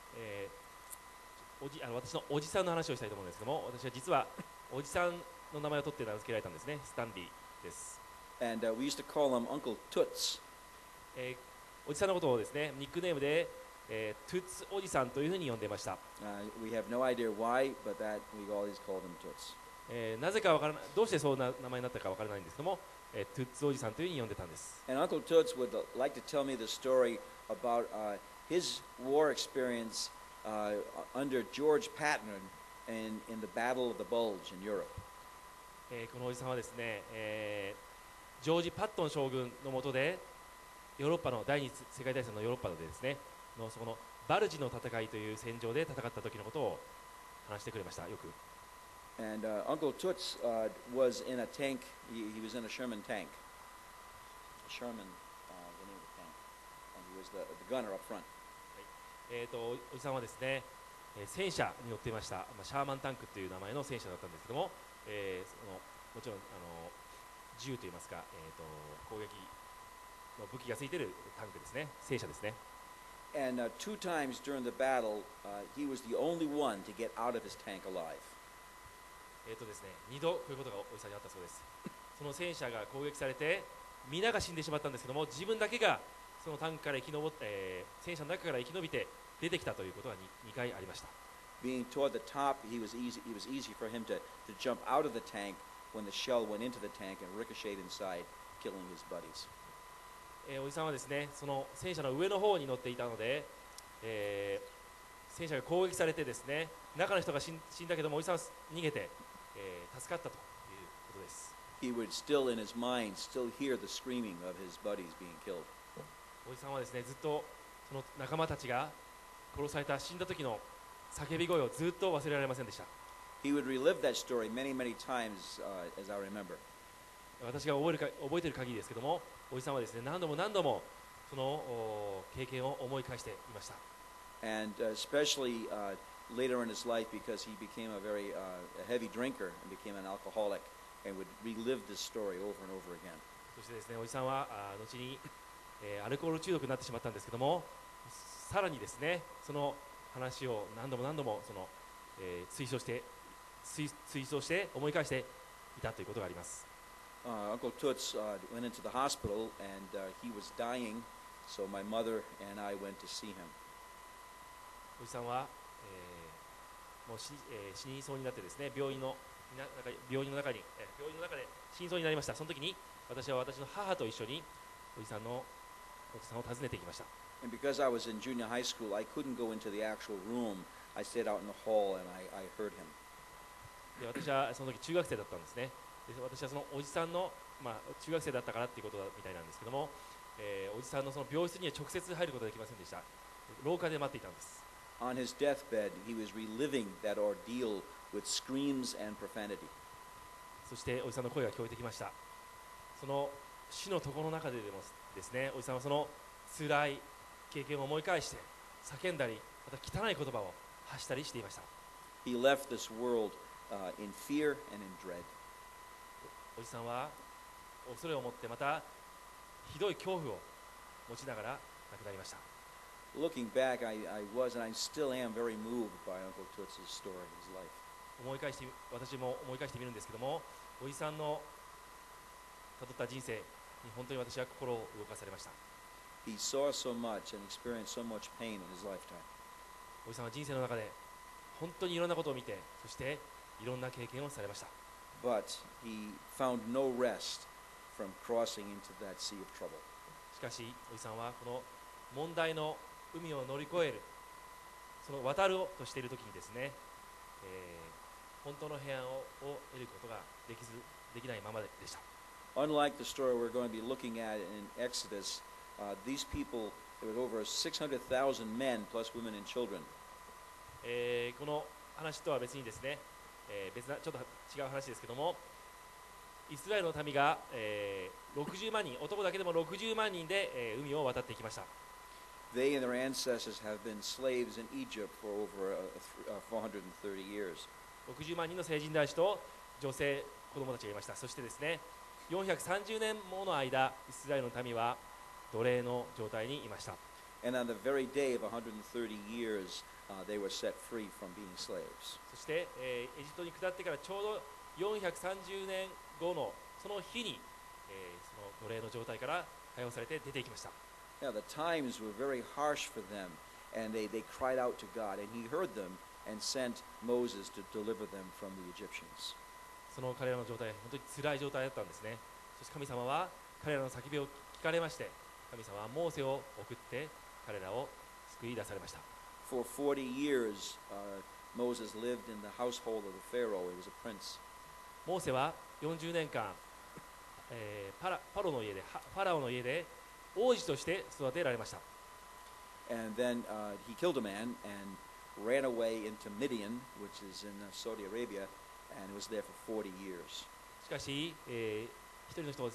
S6: 私のおじさんの話をしたいと思うんですけども、私は実はおじさんの名前を取って名付けられたんですね。スタンリーです。
S5: And we used to call him Uncle Toots.
S6: おじさんのことをですね、ニックネームで、トゥッツおじさんというふうに呼んでいました。
S5: We have no idea why, but that we always called him Toots.
S6: なぜかわからない、どうしてそんな名前になったかわからないんですけども、トゥッツおじさんというふうに呼んでたんです。
S5: And Uncle Toots would like to tell me the story about his war experience under George Patton in the Battle of the Bulge in Europe.
S6: このおじさんはですね、ジョージ・パットン将軍の下でヨーロッパの第二次世界大戦のヨーロッパでですね、そこのバルジの戦いという戦場で戦った時のことを話してくれました。よく。
S5: And Uncle Toots was in a tank. He was in a Sherman tank. Sherman, the name of the tank, and he was the gunner up front.
S6: おじさんはですね、戦車に乗っていました。シャーマンタンクという名前の戦車だったんですけども、もちろん銃といいますか、攻撃の武器がついているタンクですね、戦車ですね。
S5: And two times during the battle, he was the only one to get out of his tank alive.
S6: ですね、2度こういうことがおじさんにあったそうです。その戦車が攻撃されて、皆が死んでしまったんですけども、自分だけがそのタンクから生き延び、戦車の中から生き延びて出てきたということが 2回ありました。
S5: Being toward the top, it was easy for him to jump out of the tank when the shell went into the tank and ricocheted inside, killing his buddies.
S6: おじさんはですね、その戦車の上の方に乗っていたので、戦車が攻撃されてですね、中の人が死んだけどもおじさんは逃げて、助かったということです。
S5: He would still, in his mind, still hear the screaming of his buddies being killed.
S6: おじさんはですね、ずっとその仲間たちが殺された死んだ時の叫び声をずっと忘れられませんでした。
S5: He would relive that story many, many times, as I remember.
S6: 私が覚えている限りですけども、おじさんはですね、何度もその経験を思い返していました。
S5: And especially later in his life, because he became a very heavy drinker and became an alcoholic, and would relive this story over and over again.
S6: そしてですね、おじさんは後に、アルコール中毒になってしまったんですけども、さらにですね、その話を何度もその、追想して思い返していたということがあります。
S5: Uncle Toots went into the hospital, and he was dying, so my mother and I went to see him.
S6: おじさんは、もう死にそうになってですね、病院の中で死にそうになりました。その時に私は私の母と一緒におじさんを訪ねていきました。
S5: And because I was in junior high school, I couldn't go into the actual room. I stayed out in the hall, and I heard him.
S6: で私はその時中学生だったんですね。で私はそのおじさんの、中学生だったからっていうことみたいなんですけども、おじさんのその病室には直接入ることができませんでした。廊下で待っていたんです。
S5: On his deathbed, he was reliving that ordeal with screams and profanity.
S6: そしておじさんの声が聞こえてきました。その死の床の中でもですね、おじさんはその辛い経験を思い返して叫んだり、また汚い言葉を発したりしていました。
S5: He left this world in fear and in dread.
S6: おじさんは恐れを持ってまたひどい恐怖を持ちながら亡くなりました。
S5: Looking back, I was and I still am very moved by Uncle Toots' story, his life.
S6: 私も思い返してみるんですけども、おじさんのたどった人生に本当に私は心を動かされました。
S5: He saw so much and experienced so much pain in his lifetime.
S6: おじさんは人生の中で本当にいろんなことを見て、そしていろんな経験をされました。
S5: But he found no rest from crossing into that sea of trouble.
S6: しかしおじさんはこの問題の海を乗り越える、その渡ろうとしている時にですね、本当の平安を得ることができないままでした。
S5: Unlike the story we're going to be looking at in Exodus, these people, there was over 600,000 men plus women and children.
S6: この話とは別にですね、別なちょっと違う話ですけども、イスラエルの民が、60万人、男だけでも60万人で、海を渡っていきました。
S5: They and their ancestors have been slaves in Egypt for over 430 years.
S6: 60万人の成人男子と女性、子供たちがいました。そしてですね、430年もの間、イスラエルの民は奴隷の状態にいました。
S5: And on the very day of 130 years, they were set free from being slaves.
S6: そして、エジプトに下ってからちょうど430年後のその日に、その奴隷の状態から解放されて出ていきました。
S5: Now, the times were very harsh for them, and they cried out to God, and He heard them and sent Moses to deliver them from the Egyptians.
S6: その彼らの状態、本当に辛い状態だったんですね。そして神様は彼らの叫びを聞かれまして、神様はモーセを送って彼らを救い出されました。
S5: For 40 years, Moses lived in the household of the Pharaoh. He was a prince.
S6: モーセは40年間、ファラオの家で王子として育てられました。
S5: And then he killed a man and ran away into Midian, which is in Saudi Arabia, and was there for 40 years.
S6: しかし、一人の人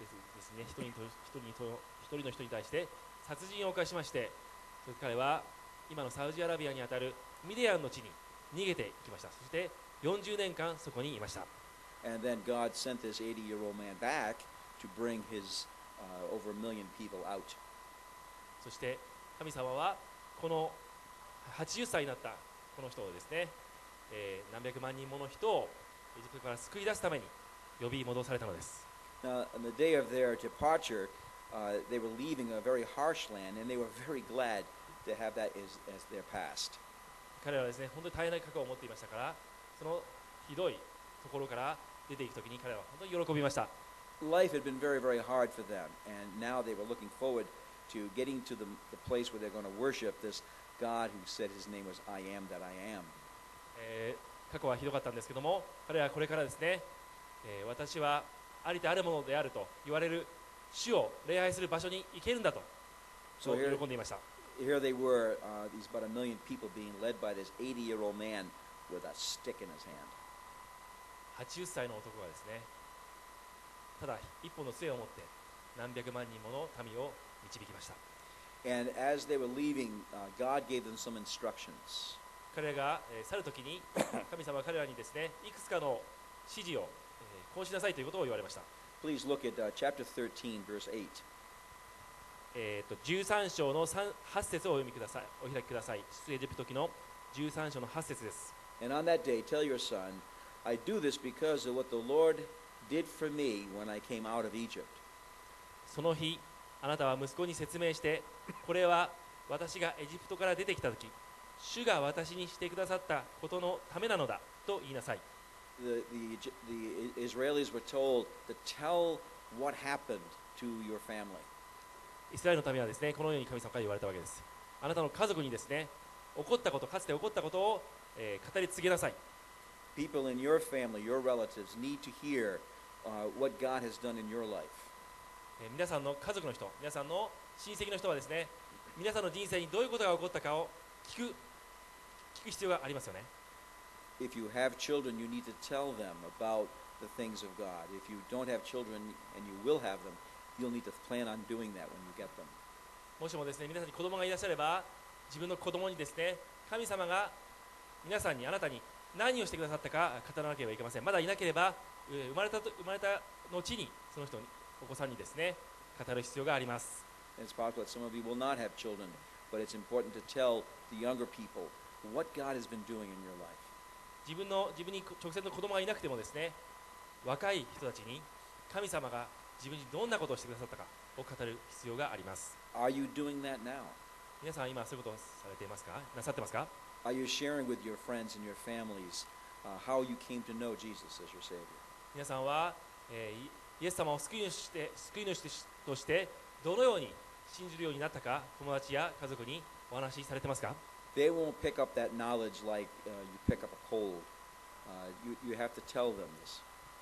S6: に対して殺人を犯しまして、そして彼は今のサウジアラビアにあたるミディアンの地に逃げていきました。そして40年間そこにいました。
S5: And then God sent this 80-year-old man back to bring his over 1 million people out.
S6: そして神様はこの80歳になったこの人をですね、何百万人もの人をエジプトから救い出すために呼び戻されたのです。
S5: Now, on the day of their departure, they were leaving a very harsh land, and they were very glad to have that as their past.
S6: 彼らはですね、本当に大変な覚悟を持っていましたから、そのひどいところから出ていくときに彼らは本当に喜びました。
S5: Life had been very, very hard for them, and now they were looking forward to getting to the place where they're going to worship this God who said his name was I am that I am.
S6: 過去はひどかったんですけども、彼らはこれからですね、私はありてあるものであると言われる主を礼拝する場所に行けるんだと、そう喜んでいました。
S5: Here they were, these about 1 million people being led by this 80-year-old man with a stick in his hand.
S6: 80歳の男がですね、ただ一本の杖を持って何百万人もの民を導きました。
S5: And as they were leaving, God gave them some instructions.
S6: 彼らが去るときに神様は彼らにですね、いくつかの指示をこうしなさいということを言われました。
S5: Please look at chapter 13, verse 8.
S6: 13章の8節をお読みください。お開きください。出エジプト記の13章の8節です。
S5: And on that day, tell your son, I do this because of what the Lord did for me when I came out of Egypt.
S6: その日、あなたは息子に説明して、これは私がエジプトから出てきたとき、主が私にしてくださったことのためなのだと言いなさい。
S5: The Israelis were told to tell what happened to your family.
S6: イスラエルの民はですね、このように神様から言われたわけです。あなたの家族にですね、起こったこと、かつて起こったことを、語り継げなさい。
S5: People in your family, your relatives, need to hear what God has done in your life.
S6: 皆さんの家族の人、皆さんの親戚の人はですね、皆さんの人生にどういうことが起こったかを聞く必要がありますよね。
S5: If you have children, you need to tell them about the things of God. If you don't have children and you will have them, you'll need to plan on doing that when you get them.
S6: もしもですね、皆さんに子供がいらっしゃれば、自分の子供にですね、神様が皆さんに、あなたに何をしてくださったか語らなければいけません。まだいなければ、生まれた後にその人に、お子さんにですね、語る必要があります。
S5: It's possible that some of you will not have children, but it's important to tell the younger people what God has been doing in your life.
S6: 自分に直接の子供がいなくてもですね、若い人たちに神様が自分にどんなことをしてくださったかを語る必要があります。
S5: Are you doing that now?
S6: 皆さん今そういうことをされていますか？なさってますか？
S5: Are you sharing with your friends and your families how you came to know Jesus as your Savior?
S6: 皆さんは、イエス様を救い主としてどのように信じるようになったか、友達や家族にお話しされてますか？
S5: They won't pick up that knowledge like you pick up a cold. You have to tell them this,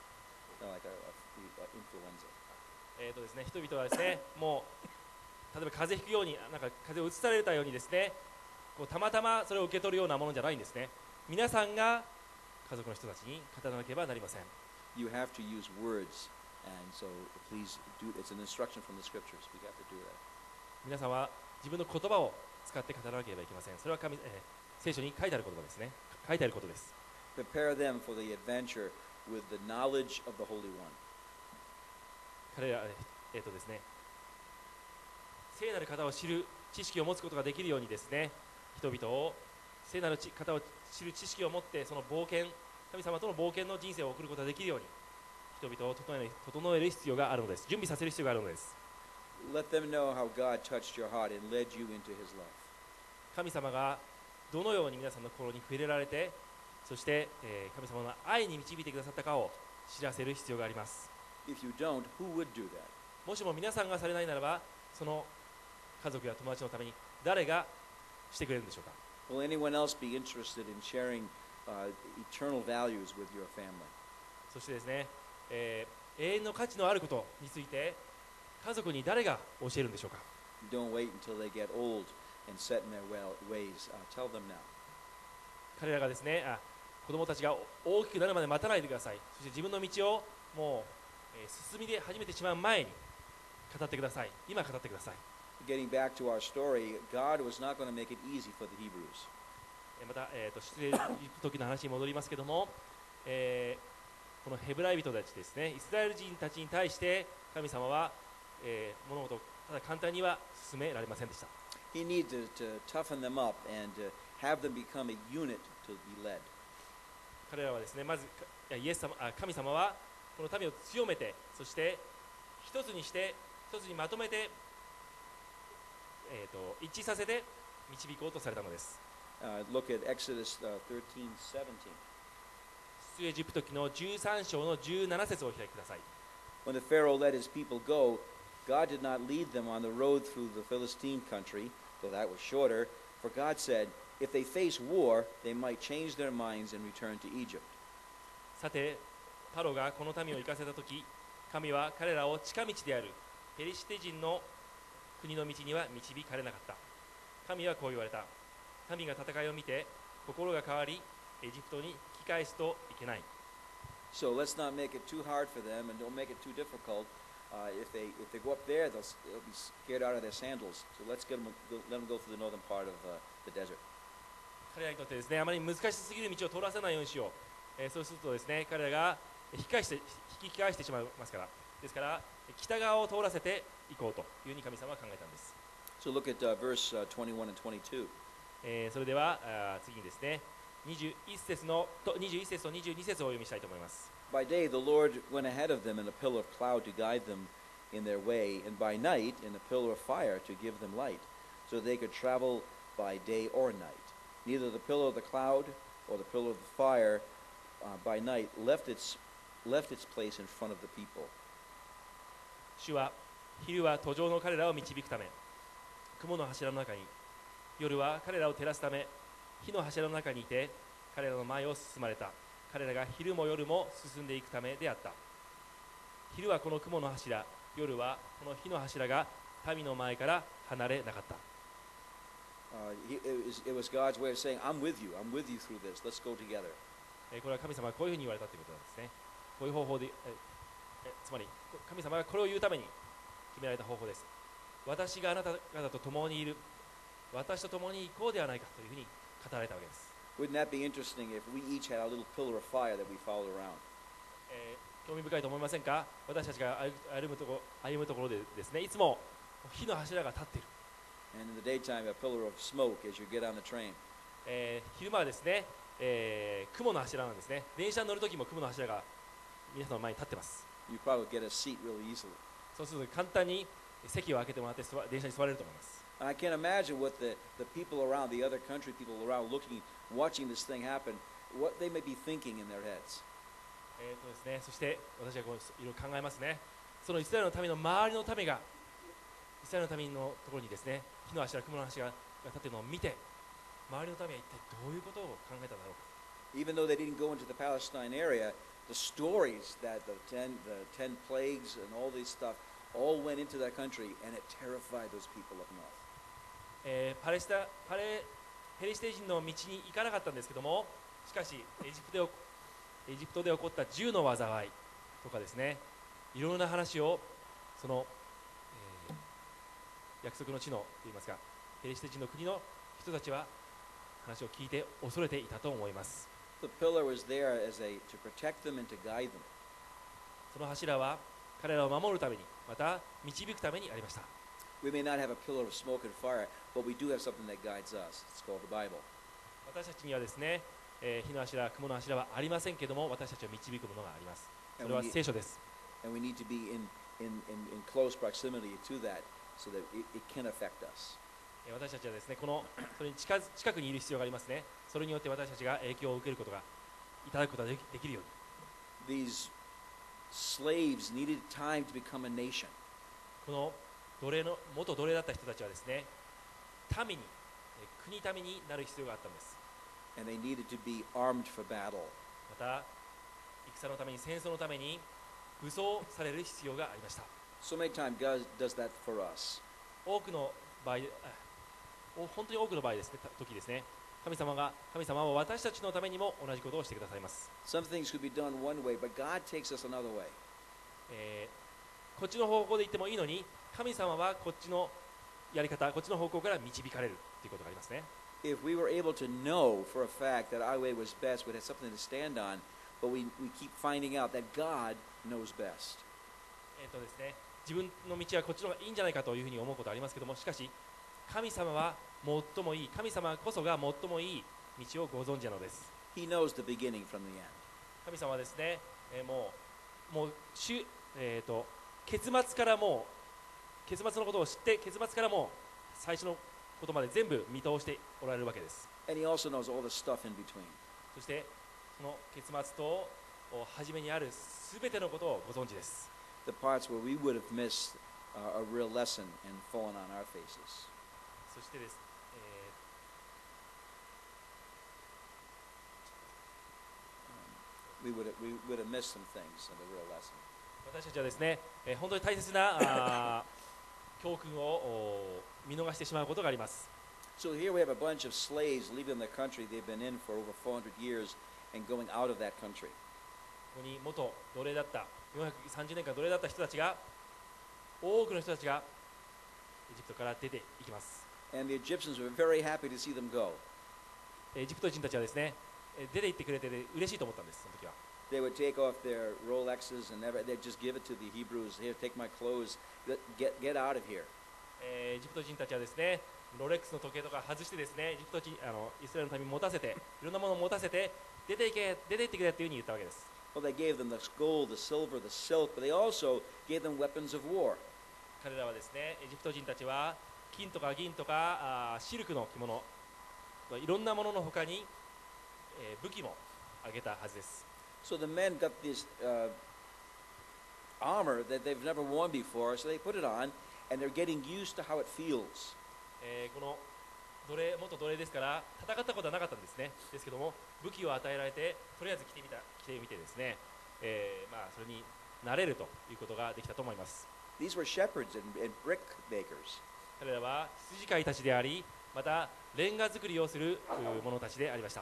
S5: like influenza.
S6: ですね、人々はですね、もう例えば風邪ひくように、なんか風邪を移されたようにですね、こうたまたまそれを受け取るようなものじゃないんですね。皆さんが家族の人たちに語らなければなりません。
S5: You have to use words, and so please do. It's an instruction from the scriptures. We have to do that.
S6: 皆さんは自分の言葉を使って語らなければいけません。それは聖書に書いてある言葉ですね。書いてあることです。
S5: Prepare them for the adventure with the knowledge of the Holy One.
S6: 彼らですね、聖なる方を知る知識を持つことができるようにですね、人々を聖なる方を知る知識を持って、その冒険、神様との冒険の人生を送ることができるように、人々を整える必要があるのです。準備させる必要があるのです。
S5: Let them know how God touched your heart and led you into His love.
S6: 神様がどのように皆さんの心に触れられて、そして、神様の愛に導いてくださったかを知らせる必要があります。
S5: If you don't, who would do that?
S6: もしも皆さんがされないならば、その家族や友達のために誰がしてくれるんでしょうか？
S5: Will anyone else be interested in sharing eternal values with your family?
S6: そしてですね、永遠の価値のあることについて家族に誰が教えるんでしょうか？
S5: Don't wait until they get old and set in their ways. Tell them now.
S6: 彼らがですね、子供たちが大きくなるまで待たないでください。そして自分の道をもう、進みで始めてしまう前に語ってください。今語ってください。
S5: Getting back to our story, God was not going to make it easy for the Hebrews.
S6: また、出エジプト記の話に戻りますけども、このヘブライ人たちですね、イスラエル人たちに対して神様は、物事をただ簡単には進められませんでした。
S5: He needed to toughen them up and have them become a unit to be led.
S6: 彼らはですね、まず神様はこの民を強めて、そして一つにして、一つにまとめて、一致させて導こうとされたのです。
S5: Look at Exodus 13:17.
S6: 出エジプト記の13章の17節をお開きください。
S5: When the Pharaoh let his people go, God did not lead them on the road through the Philistine country, though that was shorter, for God said, if they face war, they might change their minds and return to Egypt.
S6: さて、パロがこの民を行かせたとき、神は彼らを近道であるペリシテ人の国の道には導かれなかった。神はこう言われた。民が戦いを見て心が変わり、エジプトに引き返すといけない。
S5: So let's not make it too hard for them and don't make it too difficult. If they go up there, they'll be scared out of their sandals. So let's let them go through the northern part of the desert.
S6: 彼らにとってですね、あまり難しすぎる道を通らせないようにしよう。そうするとですね、彼らが引き返してしまいますから。ですから北側を通らせていこうというふうに神様は考えたんです。
S5: So look at verse 21 and 22.
S6: それでは次にですね、21節と22節をお読みしたいと思います。
S5: By day the Lord went ahead of them in a pillar of cloud to guide them in their way, and by night in a pillar of fire to give them light, so they could travel by day or night. Neither the pillar of the cloud or the pillar of the fire by night left its place in front of the people.
S6: 主は昼は途上の彼らを導くため、雲の柱の中に、夜は彼らを照らすため、火の柱の中にいて彼らの前を進まれた。彼らが昼も夜も進んでいくためであった。昼はこの雲の柱、夜はこの火の柱が民の前から離れなかった。
S5: It was God's way of saying, I'm with you through this. Let's go together.
S6: これは神様がこういうふうに言われたということなんですね。こういう方法で、つまり神様がこれを言うために決められた方法です。私があなた方と共にいる。私と共に行こうではないかというふうに語られたわけです。
S5: Wouldn't that be interesting if we each had a little pillar of fire that we followed around?
S6: 興味深いと思いませんか？私たちが歩むところでですね、いつも火の柱が立っている。
S5: And in the daytime, a pillar of smoke as you get on the train.
S6: 昼間はですね、雲の柱なんですね。電車に乗るときも雲の柱が皆さんの前に立ってます。
S5: You probably get a seat really easily.
S6: そうすると簡単に席を空けてもらって電車に座れると思います。
S5: And I can't imagine what the people around, the other country people around watching this thing happen, what they may be thinking in their heads.
S6: ですね、そして私はこういろいろ考えますね。そのイスラエルの民の周りの民が、イスラエルの民のところにですね、火の柱、雲の柱が立っているのを見て、周りの民は一体どういうことを考えただろうか。
S5: Even though they didn't go into the Palestine area, the stories that the 10 plagues and all this stuff all went into that country, and it terrified those people up north.
S6: ペリシテ人の道に行かなかったんですけども、しかしエジプトで起こった10の災いとかですね、いろんな話をその、約束の地のといいますか、ペリシテ人の国の人たちは話を聞いて恐れていたと思います。
S5: The pillar was there to protect them and to guide them.
S6: その柱は彼らを守るために、また導くためにありました。
S5: We may not have a pillar of smoke and fire, but we do have something that guides us. It's called the Bible.
S6: 私たちにはですね、火の柱、雲の柱はありませんけども、私たちを導くものがあります。それは聖書です。
S5: And we need to be in close proximity to that so that it can affect us.
S6: 私たちはですね、それに近くにいる必要がありますね。それによって私たちが影響を受けることがいただくことができるように。
S5: These slaves needed time to become a nation.
S6: この元奴隷だった人たちはですね、国民になる必要があったんです。
S5: And they needed to be armed for battle.
S6: また戦のために、戦争のために武装される必要がありました。
S5: So many times God does that for us.
S6: 本当に多くの場合ですね、時ですね、神様は私たちのためにも同じことをしてくださいます。
S5: Some things could be done one way, but God takes us another way.
S6: こっちの方向で行ってもいいのに、神様はこっちのやり方、こっちの方向から導かれるということがありますね。
S5: If we were able to know for a fact that our way was best, we'd have something to stand on, but we keep finding out that God knows best.
S6: ですね、自分の道はこっちの方がいいんじゃないかというふうに思うことありますけども、しかし神様は最もいい、神様こそが最もいい道をご存知なのです。
S5: He knows the beginning from the end.
S6: 神様はですね、もう結末のことを知って、結末からもう最初のことまで全部見通しておられるわけです。
S5: And he also knows all the stuff in between.
S6: そしてその結末と初めにあるすべてのことをご存知です。
S5: The parts where we would have missed a real lesson and fallen on our faces.
S6: そしてです、
S5: We would have missed some things of the real lesson.
S6: 私たちはですね、本当に大切な教訓を見逃してしまうことがあります。
S5: So here we have a bunch of slaves leaving the country they've been in for over 400 years and going out of that country.
S6: ここに元奴隷だった430年間奴隷だった人たちが多くの人たちがエジプトから出ていきます。
S5: And the Egyptians were very happy to see them go.
S6: エジプト人たちはですね、出て行ってくれて嬉しいと思ったんです。その時は
S5: They would take off their Rolexes and they'd just give it to the Hebrews. Here, take my clothes. Get out of here.
S6: エジプト人たちはですね、ロレックスの時計とか外してですね、エジプト人イスラエルの民に持たせて、いろんなものを持たせて出て行ってくれっていうふうに言ったわけです。
S5: Well, they gave them the gold, the silver, the silk, but they also gave them weapons of war.
S6: 彼らはですね、エジプト人たちは金とか銀とかシルクの着物、いろんなものの他に、武器もあげたはずです。
S5: So the men got this armor that they've never worn before, so they put it on, and they're getting used to how it feels.
S6: この元奴隷ですから戦ったことはなかったんですね。ですけども武器を与えられてとりあえず着てみてですね、それに慣れるということができたと思います。
S5: These were shepherds and brick makers.
S6: 彼らは羊飼いたちであり、またレンガ作りをする者たちでありました。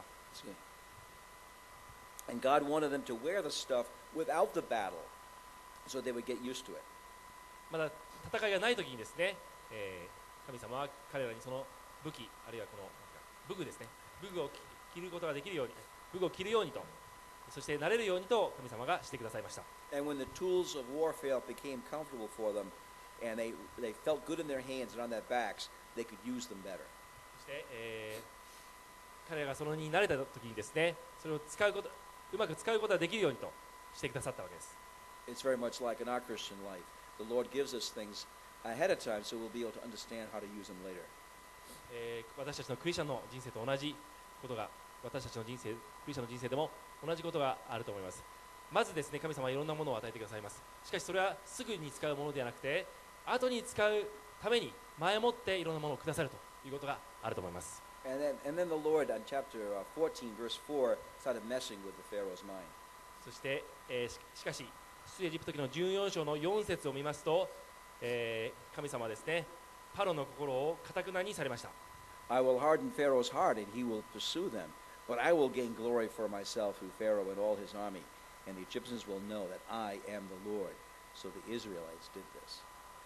S5: And God wanted them to wear the stuff without the battle, so they would get used to it.
S6: まだ戦いがない時にですね、神様は彼らにその武器あるいはこの武具ですね、武具を着ることができるように、武具を着るようにと、そして慣れるようにと神様がしてくださいました。
S5: And when the tools of warfare became comfortable for them, and they felt good in their hands and on their backs, they could use them better.
S6: そして、彼らがそのに慣れた時にですね、それをうまく使うことができるようにとしてくださったわけです。
S5: It's very much like in our Christian life. The Lord gives us things ahead of time so we'll be able to understand how to use them later.
S6: 私たちのクリスチャンの人生と同じことが、私たちの人生、クリスチャンの人生でも同じことがあると思います。まずですね、神様はいろんなものを与えてくださいます。しかしそれはすぐに使うものではなくて、後に使うために前もっていろんなものをくださるということがあると思います。
S5: And then the Lord, on chapter 14, verse 4, started messing with the Pharaoh's mind.
S6: そして、しかし出エジプト記の14章の4節を見ますと、神様はですね、パロの心を堅くなにされました。
S5: I will harden Pharaoh's heart, and he will pursue them. But I will gain glory for myself through Pharaoh and all his army, and the Egyptians will know that I am the Lord. So the Israelites did this.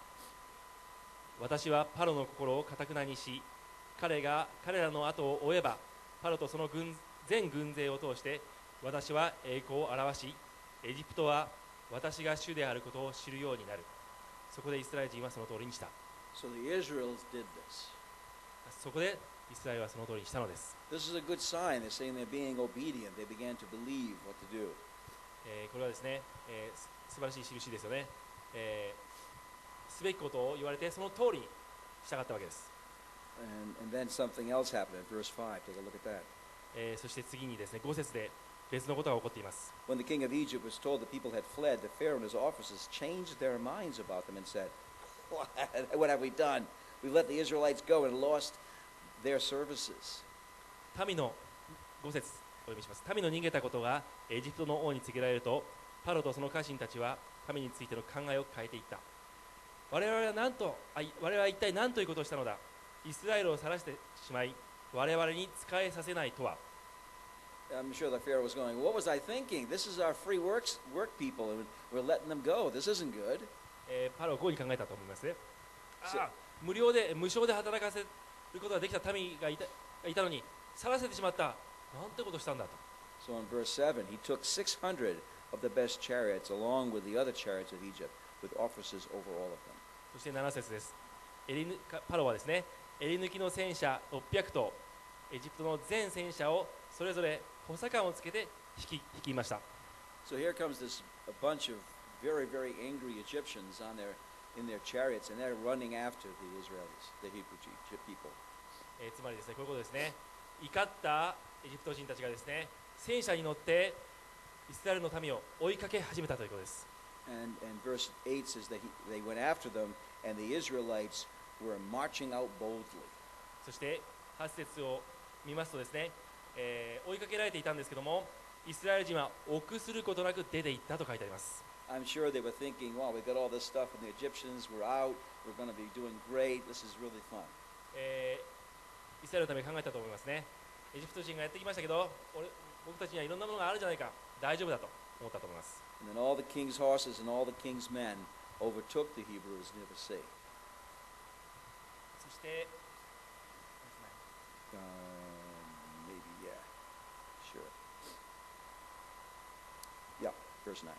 S6: 私はパロの心を堅くなにし、彼らの後を追えば、パロとその全軍勢を通して私は栄光を表し、エジプトは私が主であることを知るようになる。そこでイスラエル人はその通りにした。
S5: So the Israelites did this.
S6: そこでイスラエルはその通りにしたのです。
S5: This is a good sign. They're saying they're being obedient. They began to believe what to do.
S6: これはですね、素晴らしい印ですよね。すべきことを言われてその通りに従ったわけです。
S5: And then something else happened in verse 5. Take a look at that.
S6: そして次にですね、5節で別のことが起こっています。
S5: When the king of Egypt was told the people had fled, the Pharaoh and his officers changed their minds about them and said, What have we done? We let the Israelites go and lost their services.
S6: 民の5節お読みします。民の逃げたことがエジプトの王に告げられると、パロとその家臣たちは民についての考えを変えていった。我々は一体何ということをしたのだ。イスラエルを晒してしまい、我々に仕えさせないとは。
S5: I'm sure the Pharaoh was going, What was I thinking? This is our free work people, and we're letting them go. This isn't good.
S6: パロはこうに考えたと思いますね。無償で働かせることができた民がいたのに、去らせてしまった。なんてことしたんだと。
S5: So in verse 7, he took 600 of the best chariots along with the other chariots of Egypt, with officers over all of them.
S6: そして7節です。パロはですね、襟抜きの戦車600とエジプトの全戦車をそれぞれ補佐官をつけて率いました。
S5: So here comes a bunch of very, very angry Egyptians in their chariots, and they're running after the Israelis, the Hebrew people.
S6: つまりですね、こういうことですね。怒ったエジプト人たちがですね、戦車に乗ってイスラエルの民を追いかけ始めたということです。
S5: And verse 8 says that they went after them, and the Israelites were marching out boldly.
S6: そして8節を見ますとですね、追いかけられていたんですけども、イスラエル人は臆することなく出て行ったと書いてあります。
S5: I'm sure they were thinking, wow, we got all this stuff, and the Egyptians were out. We're going to be doing great. This is really fun.
S6: イスラエルのために考えたと思いますね。エジプト人がやってきましたけど、僕たちにはいろんなものがあるじゃないか、大丈夫だと思ったと思います。
S5: And then all the king's horses and all the king's men overtook the Hebrews near the sea.
S6: そして、
S5: Maybe, yeah. Sure. Yeah, verse 9.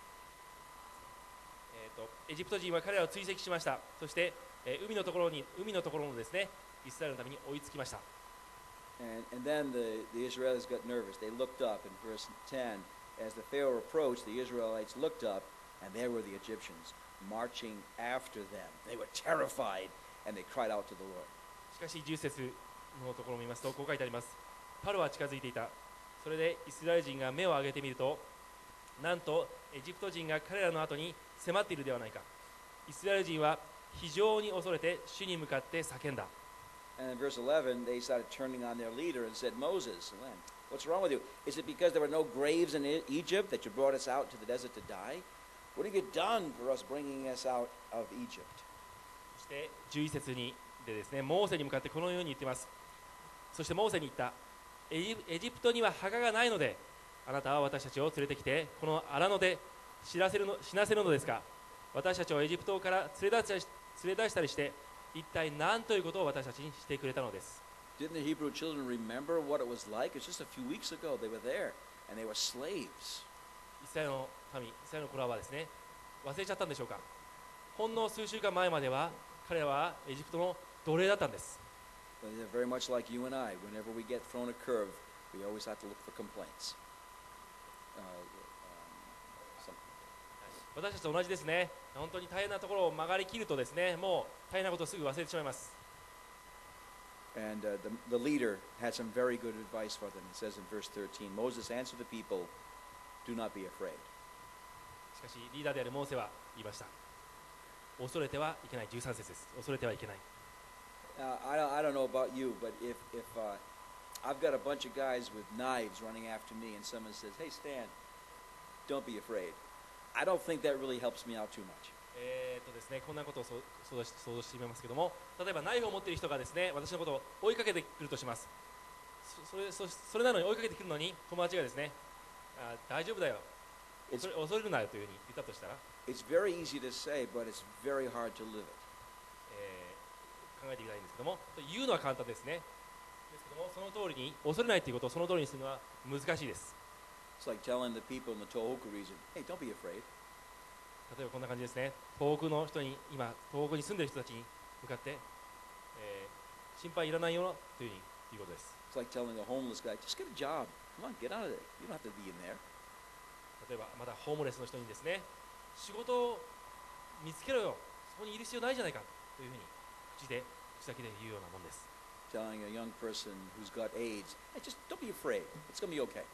S6: エジプト人は彼らを追跡しました。そして、海のところのですね、イスラエルのために追いつきました。
S5: And then the Israelites got nervous. They looked up in verse 10. As the Pharaoh approached, the Israelites looked up, and there were the Egyptians marching after them. They were terrified, and they cried out to the Lord.
S6: しかし10節のところを見ますと、こう書いてあります。パロは近づいていた。それでイスラエル人が目を上げてみると、なんとエジプト人が彼らの後に迫っているではないか。イスラエル人は非常に恐れて主に向かって叫んだ。
S5: And in verse 11, they started turning on their leader and said, Moses, what's wrong with you? Is it because there were no graves in Egypt that you brought us out to the desert to die? What have you done for us bringing us out of Egypt?
S6: そして11節にでですね、モーセに向かってこのように言っています。そしてモーセに言った。エジプトには墓がないので、あなたは私たちを連れてきて、この荒野で死なせるのですか。私たちをエジプトから連れ出したりして、一体何ということを私たちにしてくれたのです。
S5: Didn't the Hebrew children remember what it was like? It's just a few weeks ago they were there, and they were slaves.
S6: イスラエルの民、イスラエルの子らはですね、忘れちゃったんでしょうか。ほんの数週間前までは、彼らはエジプトの奴隷だったんです。
S5: But they're very much like you and I. Whenever we get thrown a curve, we always have to look for complaints.
S6: 私たちと同じですね。本当に大変なところを曲がりきるとですね、もう大変なことをすぐ忘れてしまいます。
S5: And the leader had some very good advice for them. It says in verse 13, Moses answered the people, do not be afraid.
S6: しかしリーダーであるモーセは言いました。恐れてはいけない。13節です。恐れてはいけない。
S5: I don't know about you, but if I've got a bunch of guys with knives running after me and someone says, hey Stan, don't be afraid. I don't think that really helps me out too much.
S6: ですね、こんなことを想像してみますけども、例えばナイフを持っている人がですね、私のことを追いかけてくるとします。それなのに追いかけてくるのに友達がですね、大丈夫だよ、恐れるなよというふうに言ったとしたら、
S5: It's very easy to say, but it's very hard to live it.
S6: 考えてみたいんですけども、言うのは簡単ですね。ですけども、その通りに恐れないということをその通りにするのは難しいです。
S5: It's like telling the people in the Tohoku region, hey, don't be afraid.
S6: 例えばこんな感じですね。東北の人に、今東北に住んでいる人たちに向かって、心配いらないよというふうに言うことです。
S5: It's like telling a homeless guy, just get a job. Come on, get out of there. You don't have to be in there.
S6: 例えばまたホームレスの人にですね、仕事を見つけろよ、そこにいる必要ないじゃないかというふうに口先で言うようなもんです。
S5: Telling a young person who's got AIDS, hey, just don't be afraid. It's going to be okay.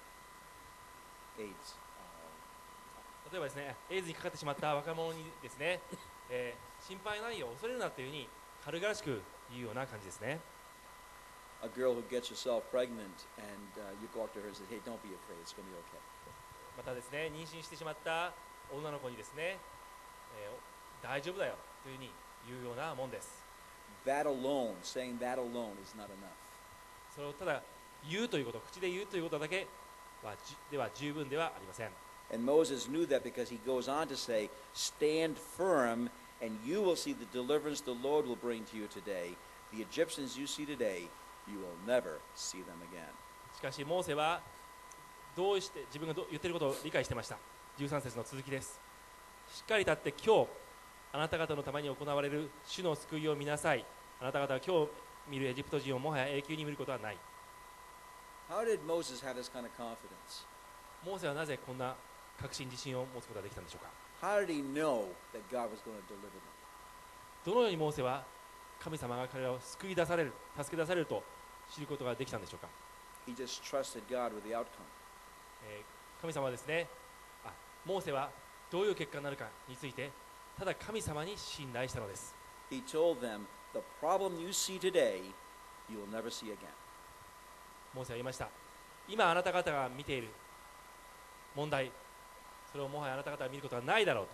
S5: AIDS.
S6: 例えばですね、エイズにかかってしまった若者にですね、心配ないよ、恐れるなというふうに軽々しく言うような感じですね。
S5: A girl who gets herself pregnant and you go up to her and say, hey, don't be afraid. It's going to be okay.
S6: またですね、妊娠してしまった女の子にですね、大丈夫だよというふうに言うようなもんです。
S5: That alone, saying that alone is not enough.
S6: それをただ言うということ、口で言うということだけでは十分ではありません。
S5: And Moses knew that because he goes on to say, stand firm and you will see the deliverance the Lord will bring to you today. The Egyptians you see today, you will never see them again.
S6: しかしモーセはどうして自分が言っていることを理解していました。13節の続きです。しっかり立って今日あなた方のために行われる主の救いを見なさい。あなた方は今日見るエジプト人をもはや永久に見ることはない。
S5: How did Moses have this kind of confidence?
S6: モーセはなぜこんな確信自信を持つことができたんでしょうか。
S5: How did he know that God was going to deliver them?
S6: どのようにモーセは神様が彼らを救い出される、助け出されると知ることができたんでしょうか。
S5: He just trusted God with the outcome.
S6: 神様はですね、モーセはどういう結果になるかについてただ神様に信頼したのです。
S5: He told them, the problem you see today, you will never see again.
S6: モーセは言いました。今あなた方が見ている問題、それをもはやあなた方が見ることはないだろう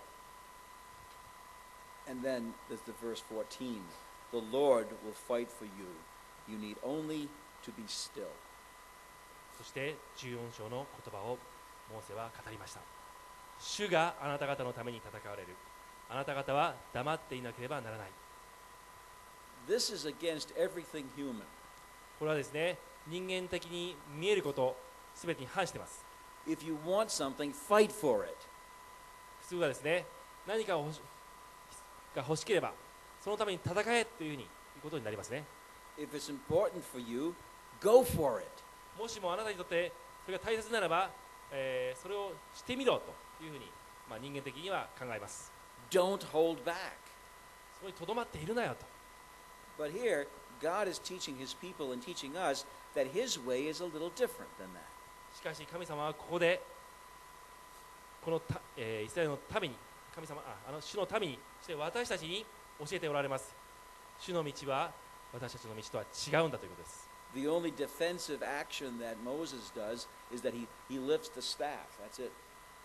S6: と。
S5: And then there's the verse 14. The Lord will fight for you. You need only to be still.
S6: そして14章の言葉をモーセは語りました。主があなた方のために戦われる。あなた方は黙っていなければならない。
S5: This is against everything human.
S6: これはですね、人間的に見えることすべてに反しています。
S5: If you want something, fight for it.
S6: 普通はですね、何かが欲しければそのために戦えというふうにいうことになりますね。
S5: If it's important for you, go for it.
S6: もしもあなたにとってそれが大切ならば、それをしてみろというふうに、人間的には考えます。
S5: Don't hold back.
S6: そこにとどまっているなよと。
S5: But here, God is teaching his people and teaching us that his way is a little different than that.
S6: しかし神様はここでこのイスラエルの民に主の民にそして私たちに教えておられます。主の道は私たちの道とは違うんだということです。
S5: The only defensive action that Moses does is that he lifts the staff. That's it.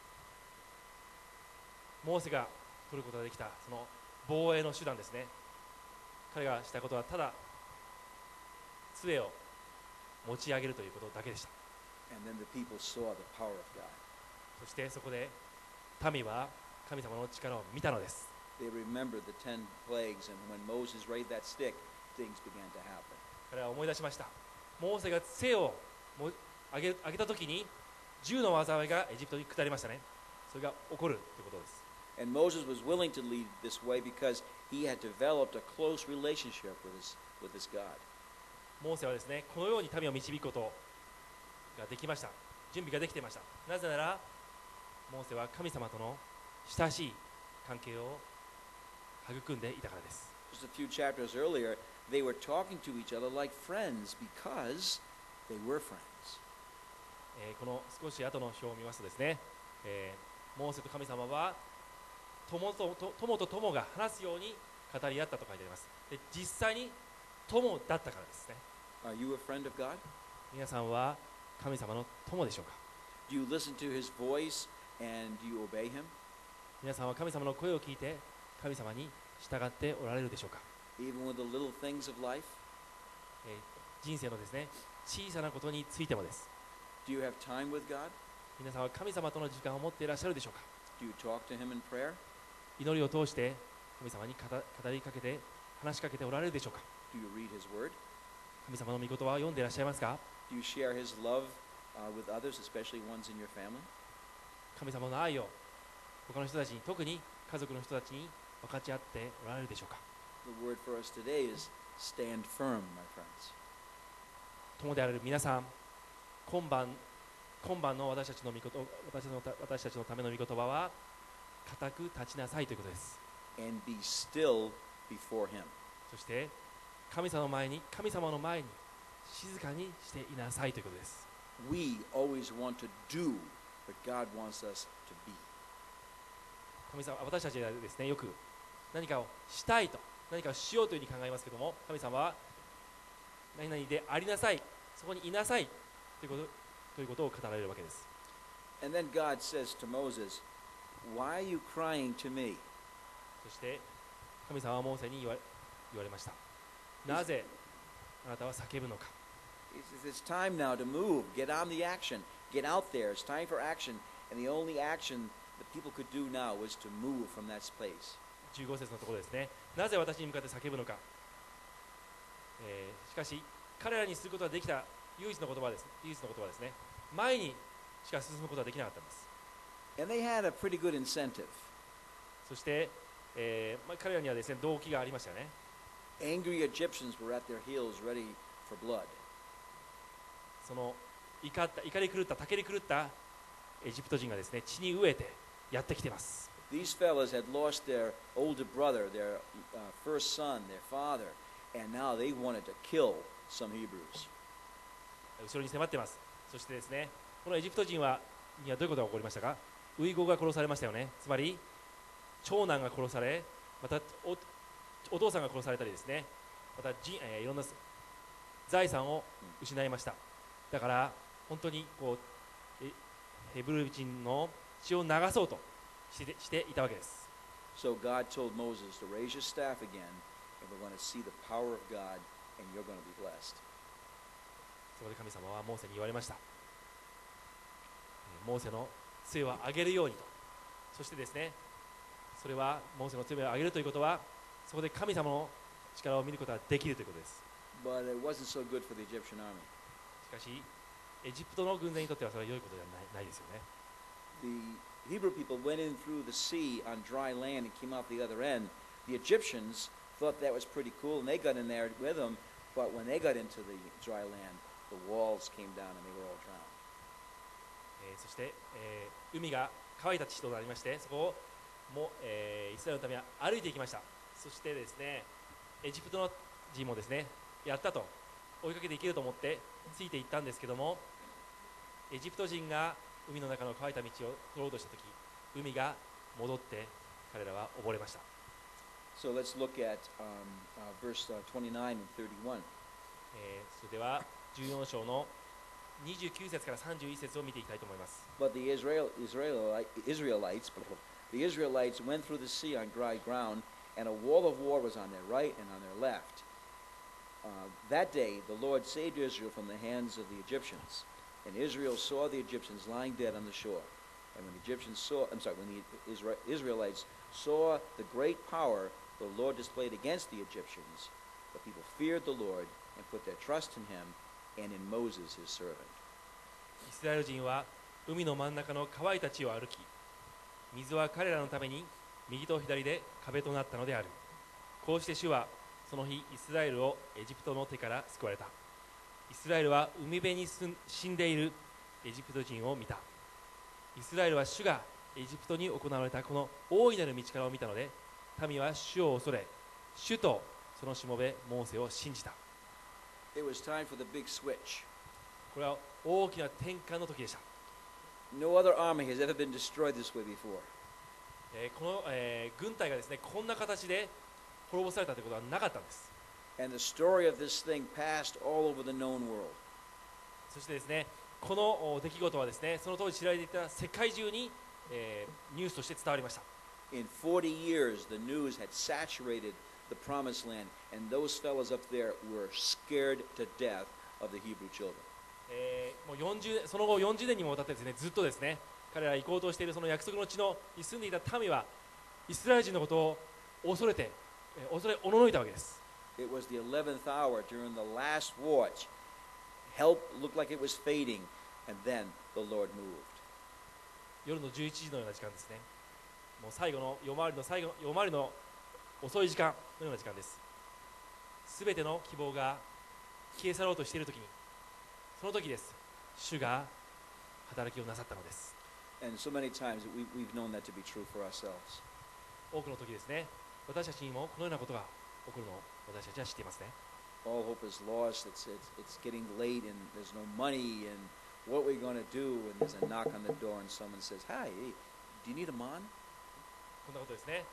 S6: モーセが取ることができたその防衛の手段ですね。彼がしたことはただ杖を持ち上げるということだけでした。
S5: And then the people saw the power of God.
S6: そしてそこで民は神様の力を見たのです。
S5: They remembered the 10 plagues, and when Moses raised that stick, things began to happen.
S6: 彼は思い出しました。モーセが杖を上げたときに10の災いがエジプトに下りましたね。それが起こるということです。
S5: And Moses was willing to lead this way because he had developed a close relationship with his God.
S6: モーセはですね、このように民を導くことができました。準備ができていました。なぜならモーセは神様との親しい関係を育んでいたからです。
S5: Just a few chapters earlier, they were talking to each other like friends because they were friends.
S6: この少し後の表を見ますとですね、モーセと神様は友と友が話すように語り合ったと書いてあります。で、実際に友だったからですね。
S5: Are you a friend of God?
S6: 皆さんは神様の友でしょうか。
S5: Do you listen to his voice and do you obey him?
S6: 皆さんは神様の声を聞いて神様に従っておられるでしょうか。
S5: Even with the little things of life?
S6: 人生のですね、小さなことについてもです。
S5: Do you have time with God?
S6: 皆さんは神様との時間を持っていらっしゃるでしょうか。
S5: Do you talk to him in prayer?
S6: 祈りを通して神様に語りかけて話しかけておられるでしょうか。
S5: Do you read his word?
S6: 神様の御言葉を読んでいらっしゃいますか。
S5: Do you share his love with others, especially ones in your family?
S6: 神様の愛を他の人たちに、特に家族の人たちに分かち合っておられるでしょうか。
S5: The word for us today is stand firm, my friends.
S6: 友である皆さん、今晩の私たちのための御言葉は固く立ちなさいということです。
S5: And be still before him.
S6: そして神様の前に静かにしていなさいということです。
S5: We always want to do what God wants us to be.
S6: 神様、私たちはですね、よく何かをしたいと、何かをしようというふうに考えますけども、神様は何々でありなさい、そこにいなさいということを語られるわけです。
S5: And then God says to Moses, Why are you crying to me?
S6: そして神様はモーセに言われました。なぜあなたは叫ぶのか。
S5: He says, It's time now to move. Get on the action. Get out there. It's time for action. And the only action that people could do now was to move from that place.
S6: 15節のところですね。なぜ私に向かって叫ぶのか。しかし彼らにすることができた唯一の言葉ですね。前にしか進むことはできなかったんです。
S5: And they had a pretty good incentive.
S6: そして、彼らにはですね、動機がありましたよね。
S5: Angry Egyptians were at their heels ready for blood.
S6: その怒り狂った武り狂ったエジプト人がですね、血に飢えてやってきています。
S5: These fellas had lost their older brother, their first son, their father, and now they wanted to kill some Hebrews.
S6: 後ろに迫っています。そしてですね、このエジプト人にはどういうことが起こりましたか。ウイゴが殺されましたよね。つまり長男が殺され、また お父さんが殺されたりですね、またいろんな財産を失いました。だから本当にこうヘブル人の血を流そうとしていたわけです。
S5: So God told Moses to raise your staff again, and we're going to see the power of God, and you're going to be blessed.
S6: そこで神様はモーセに言われました。モーセの杖を上げるようにと。そしてですね、それはモーセの杖を上げるということは、そこで神様の力を見ることができるということです。
S5: But it wasn't so good for the Egyptian army.
S6: しかし、エジプトの軍勢にとってはそれは良いことではないですよね。
S5: The Hebrew people went in through the sea on dry land and came out the other end. The Egyptians thought that was pretty cool, and they got in there with them. But when they got into the dry land, the walls came down and they were all drowned.
S6: そして、海が乾いた地となりまして、そこをも、イスラエルのために歩いていきました。そしてですね、エジプトの人もですね、やったと追いかけていけると思ってついていったんですけども、エジプト人が海の中の乾いた道を取ろうとしたとき、海が戻って彼らは溺れました。
S5: So let's look at verse 29 and 31.
S6: それでは14章の29節から31節を見ていきたいと思います。
S5: But the Israelites went through the sea on dry ground, and a wall of water was on their right and on their left. That day the Lord saved Israel from the hands of the Egyptians, and Israel saw the Egyptians lying dead on the shore. And when the Israelites saw the great power the Lord displayed against the Egyptians, the people feared the Lord and put their trust in him and in Moses his servant.
S6: イスラエル人は海の真ん中の乾いた地を歩き、水は彼らのために右と左で壁となったのである。こうして主はその日イスラエルをエジプトの手から救われた。イスラエルは海辺に死んでいるエジプト人を見た。イスラエルは主がエジプトに行われたこの大いなる道からを見たので、民は主を恐れ、主とそのしもべモーセを信じた。
S5: It was time for the big switch.
S6: これは大きな転換の時でした。
S5: No other army has ever been destroyed this way before.
S6: この、軍隊がですね、こんな形で滅ぼされたということはなかったんです。
S5: And the story of this thing passed all over the known world.
S6: そしてですね、この出来事はですね、その当時知られていた世界中に、ニュースとして伝わりました。
S5: In 40 years, the news had saturated the promised land, and those fellows up there were scared to death of the Hebrew children.
S6: もうその後40年にもわたってですね、ずっとですね、彼らが行こうとしているその約束の地に住んでいた民はイスラエル人のことを恐れおののいたわけです。
S5: It was the 11th hour during the last watch. Help looked like it was fading, and then the Lord moved.
S6: 夜の11時のような時間ですね。もう最後の夜回りの遅い時間のような時間です。すべての希望が消え去ろうとしているときに、その時です。主が働きをなさったのです。
S5: And so many times we've known that to be true for ourselves.
S6: 多くの時ですね、私たちにもこのようなことが起こるのを私たちは知っていますね。
S5: All hope is lost. It's getting late, and there's no money, and what we're going to do? And there's a knock on the door, and someone says, "Hi, hey, do you need a man?"
S6: こんなことですね。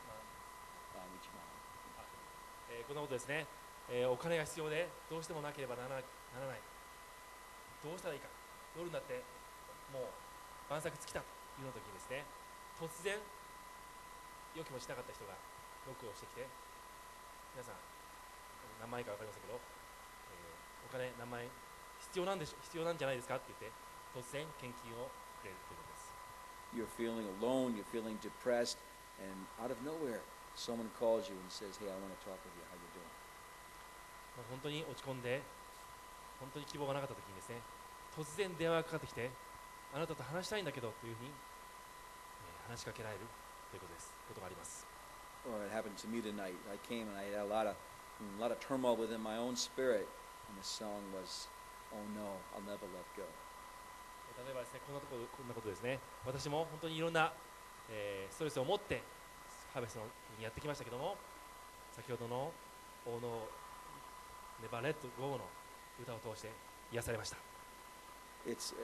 S5: Which man?
S6: こんなことですね。お金が必要でどうしてもなければならない。どうしたらいいか。夜になってもう晩作尽きたというような時にですね、突然予期もしなかった人がノックをしてきて、皆さん何万円か分かりませんけど、お金何万円必要なんじゃないですかって言って突然献金をくれるということです。
S5: You're feeling alone. You're feeling depressed, and out of nowhere, someone calls you and says, "Hey, I want to talk with you. How you doing?"
S6: 本当に落ち込んで本当に希望がなかった時にですね、突然電話がかかってきて、あなたと話したいんだけどというふうに、話しかけられるということがあります。
S5: Well, it happened to me tonight. I came and I had a lot of turmoil within my own spirit, and the song was, "Oh no, I'll never let go."
S6: 例えばですね、こんなことですね。私も本当にいろんな、ストレスを持ってハーベストにやってきましたけども、先ほどの「Oh no, never let go」の歌を通して癒されました。
S5: It's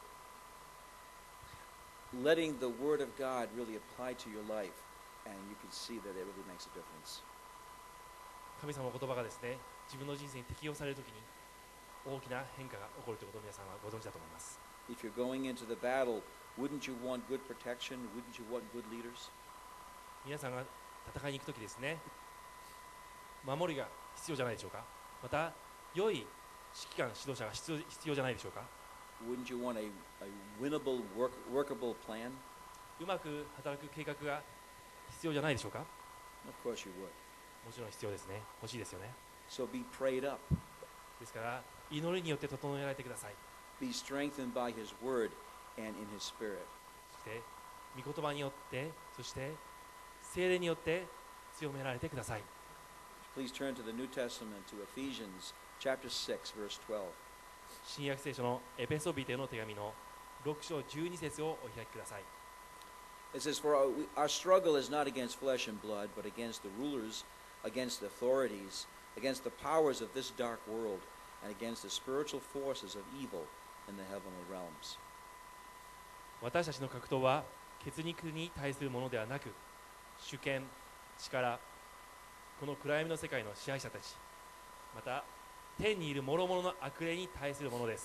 S5: letting the Word of God really apply to your life, and you can see that it really makes a difference.
S6: 神様の言葉がですね、自分の人生に適用されるときに大きな変化が起こるということを皆さんはご存知だと思います。
S5: If you're going into the battle, wouldn't you want good protection? Wouldn't you want good leaders?
S6: 皆さんが戦いに行くときですね、守りが必要じゃないでしょうか。また良い指揮官指導者が必要じゃないでしょうか。
S5: Wouldn't you want a winnable, workable plan?
S6: うまく働く計画が必要じゃないでしょうか。
S5: Of course you would.
S6: もちろん必要ですね。欲しいですよね。
S5: So be prayed up.
S6: ですから祈りによって整えられてください。
S5: Be strengthened by His Word and in His Spirit.
S6: そして御言葉によって、そして聖霊によって強められてください。
S5: Please turn to the New Testament to Ephesians chapter 6, verse 12.
S6: 新約聖書のエペソビテへの手紙の6章12節をお開きください。
S5: It says, For our struggle is not against flesh and blood, but against the rulers, against the authorities, against the powers of this dark world, and against the spiritual forces of evil in the heavenly realms.
S6: 私たちの格闘は血肉に対するものではなく、主権、力、この暗闇の世界の支配者たち、また天にいる諸々の悪霊に対するものです。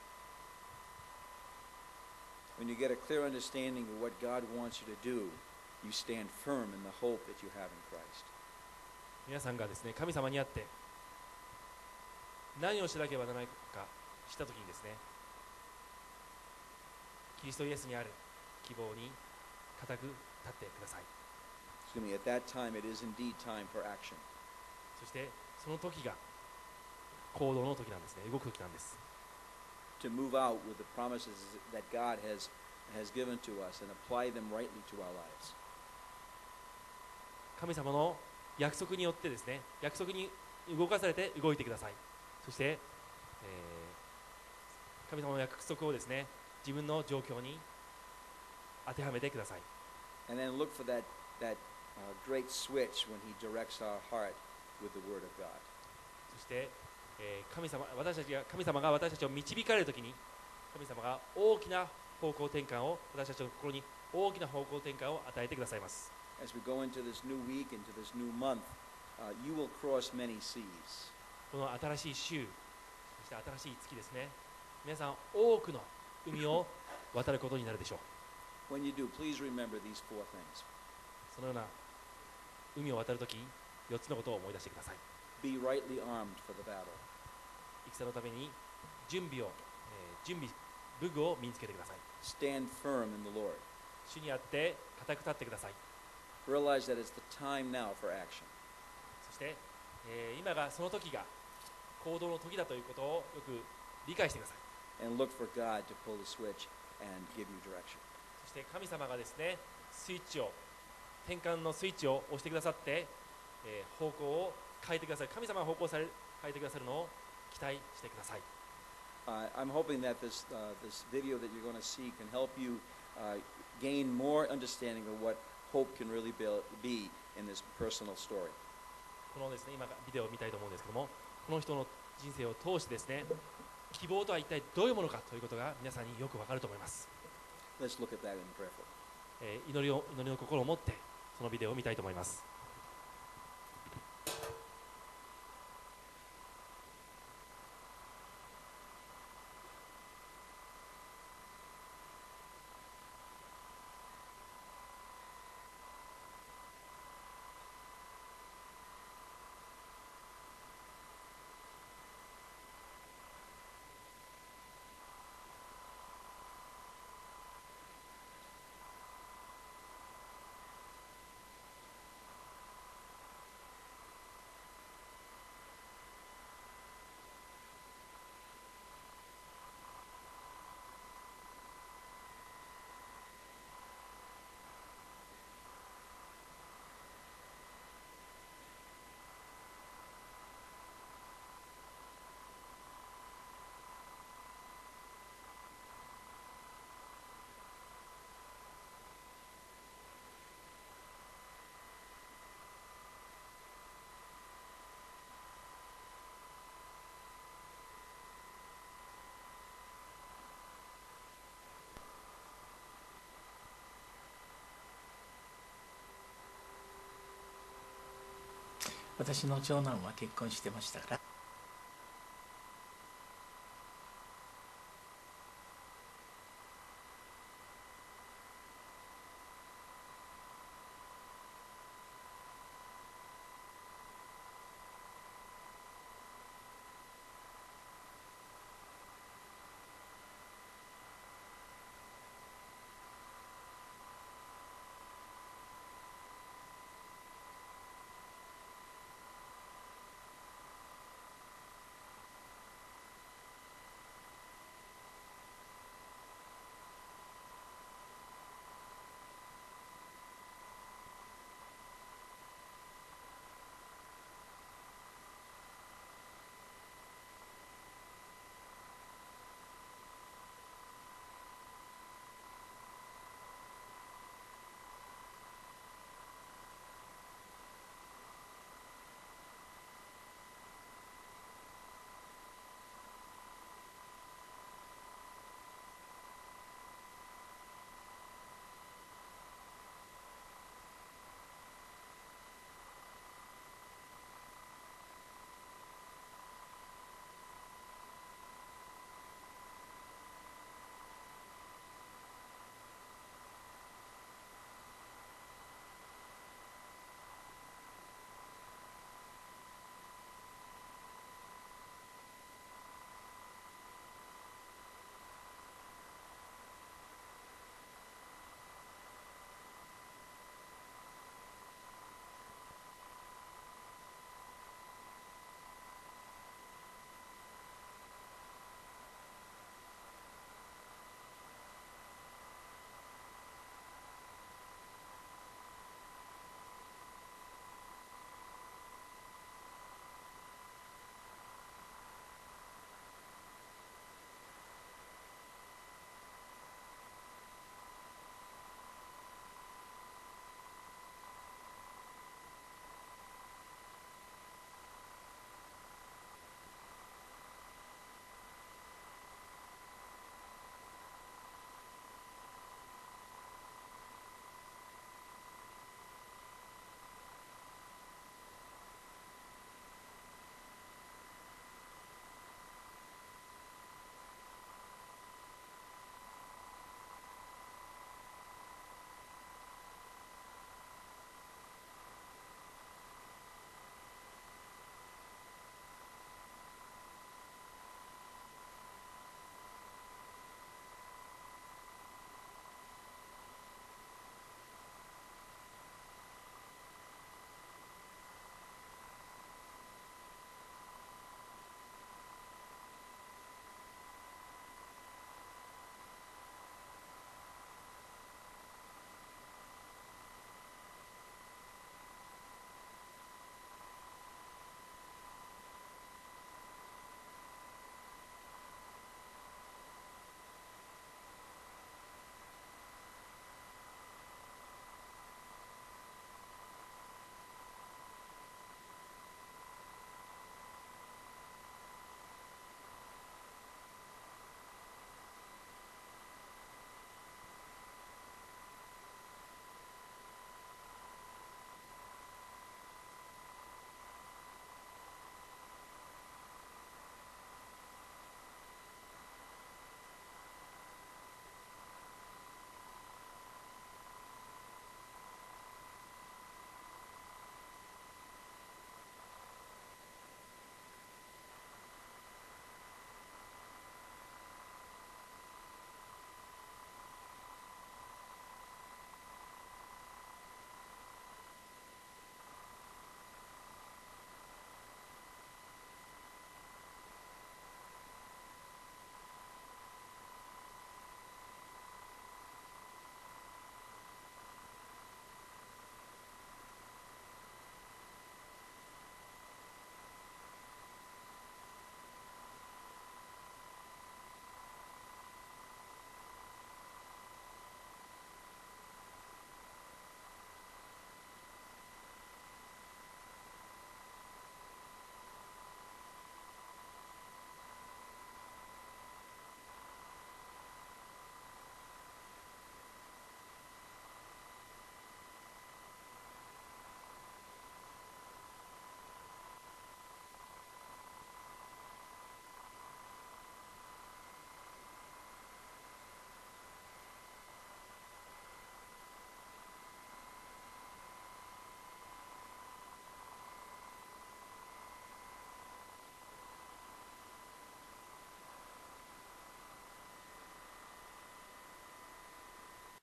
S5: When you get a clear understanding of what God wants you to do, you stand firm in the hope that you have in Christ.
S6: 皆さんがですね、神様にあって何をしなければならないかしたときにですね、キリストイエスにある希望に固く立ってください。
S5: Excuse me, at that time it is indeed time for action.
S6: そしてその時が行動の時なんですね。動く時なんです。
S5: To move out with the promises that God has given to us and apply them rightly to our lives.
S6: 神様の約束によってですね、約束に動かされて動いてください。そして、神様の約束をですね、自分の状況に当てはめてください。
S5: And then look for that great switch when He directs our heart with the Word of God.
S6: そして、神様が私たちを導かれるときに、神様が大きな方向転換を、私たちの心に大きな方向転換を与えてくださいます。
S5: As we go into this new week, into this new month, you will cross many seas.
S6: この新しい週、そして新しい月ですね、皆さん多くの海を渡ることになるでしょう。
S5: When you do, please remember these four things.
S6: そのような海を渡るとき、4つのことを思い出してください。
S5: Be rightly armed for the battle.
S6: 戦のために準備、武具を身につけてください。
S5: Stand firm in the Lord.
S6: 主にあって固く立ってください。
S5: Realize that it's the time now for action.
S6: そして、今がその時が行動の時だということをよく理解してください。
S5: And look for God to pull the switch and give you direction.
S6: そして神様がですね、転換のスイッチを押してくださって、方向を変えてください。神様が方向を変えてくださるのを期待してください。
S5: I'm hoping that this video that you're going to see can help you gain more understanding of what hope can really be in this personal story.
S6: このですね、今ビデオを見たいと思うんですけども、この人の人生を通してですね、希望とは一体どういうものかということが皆さんによくわかると思います。
S5: Let's look at that in prayer.
S6: 祈りの心を持ってそのビデオを見たいと思います。
S7: 私の長男は結婚してましたから、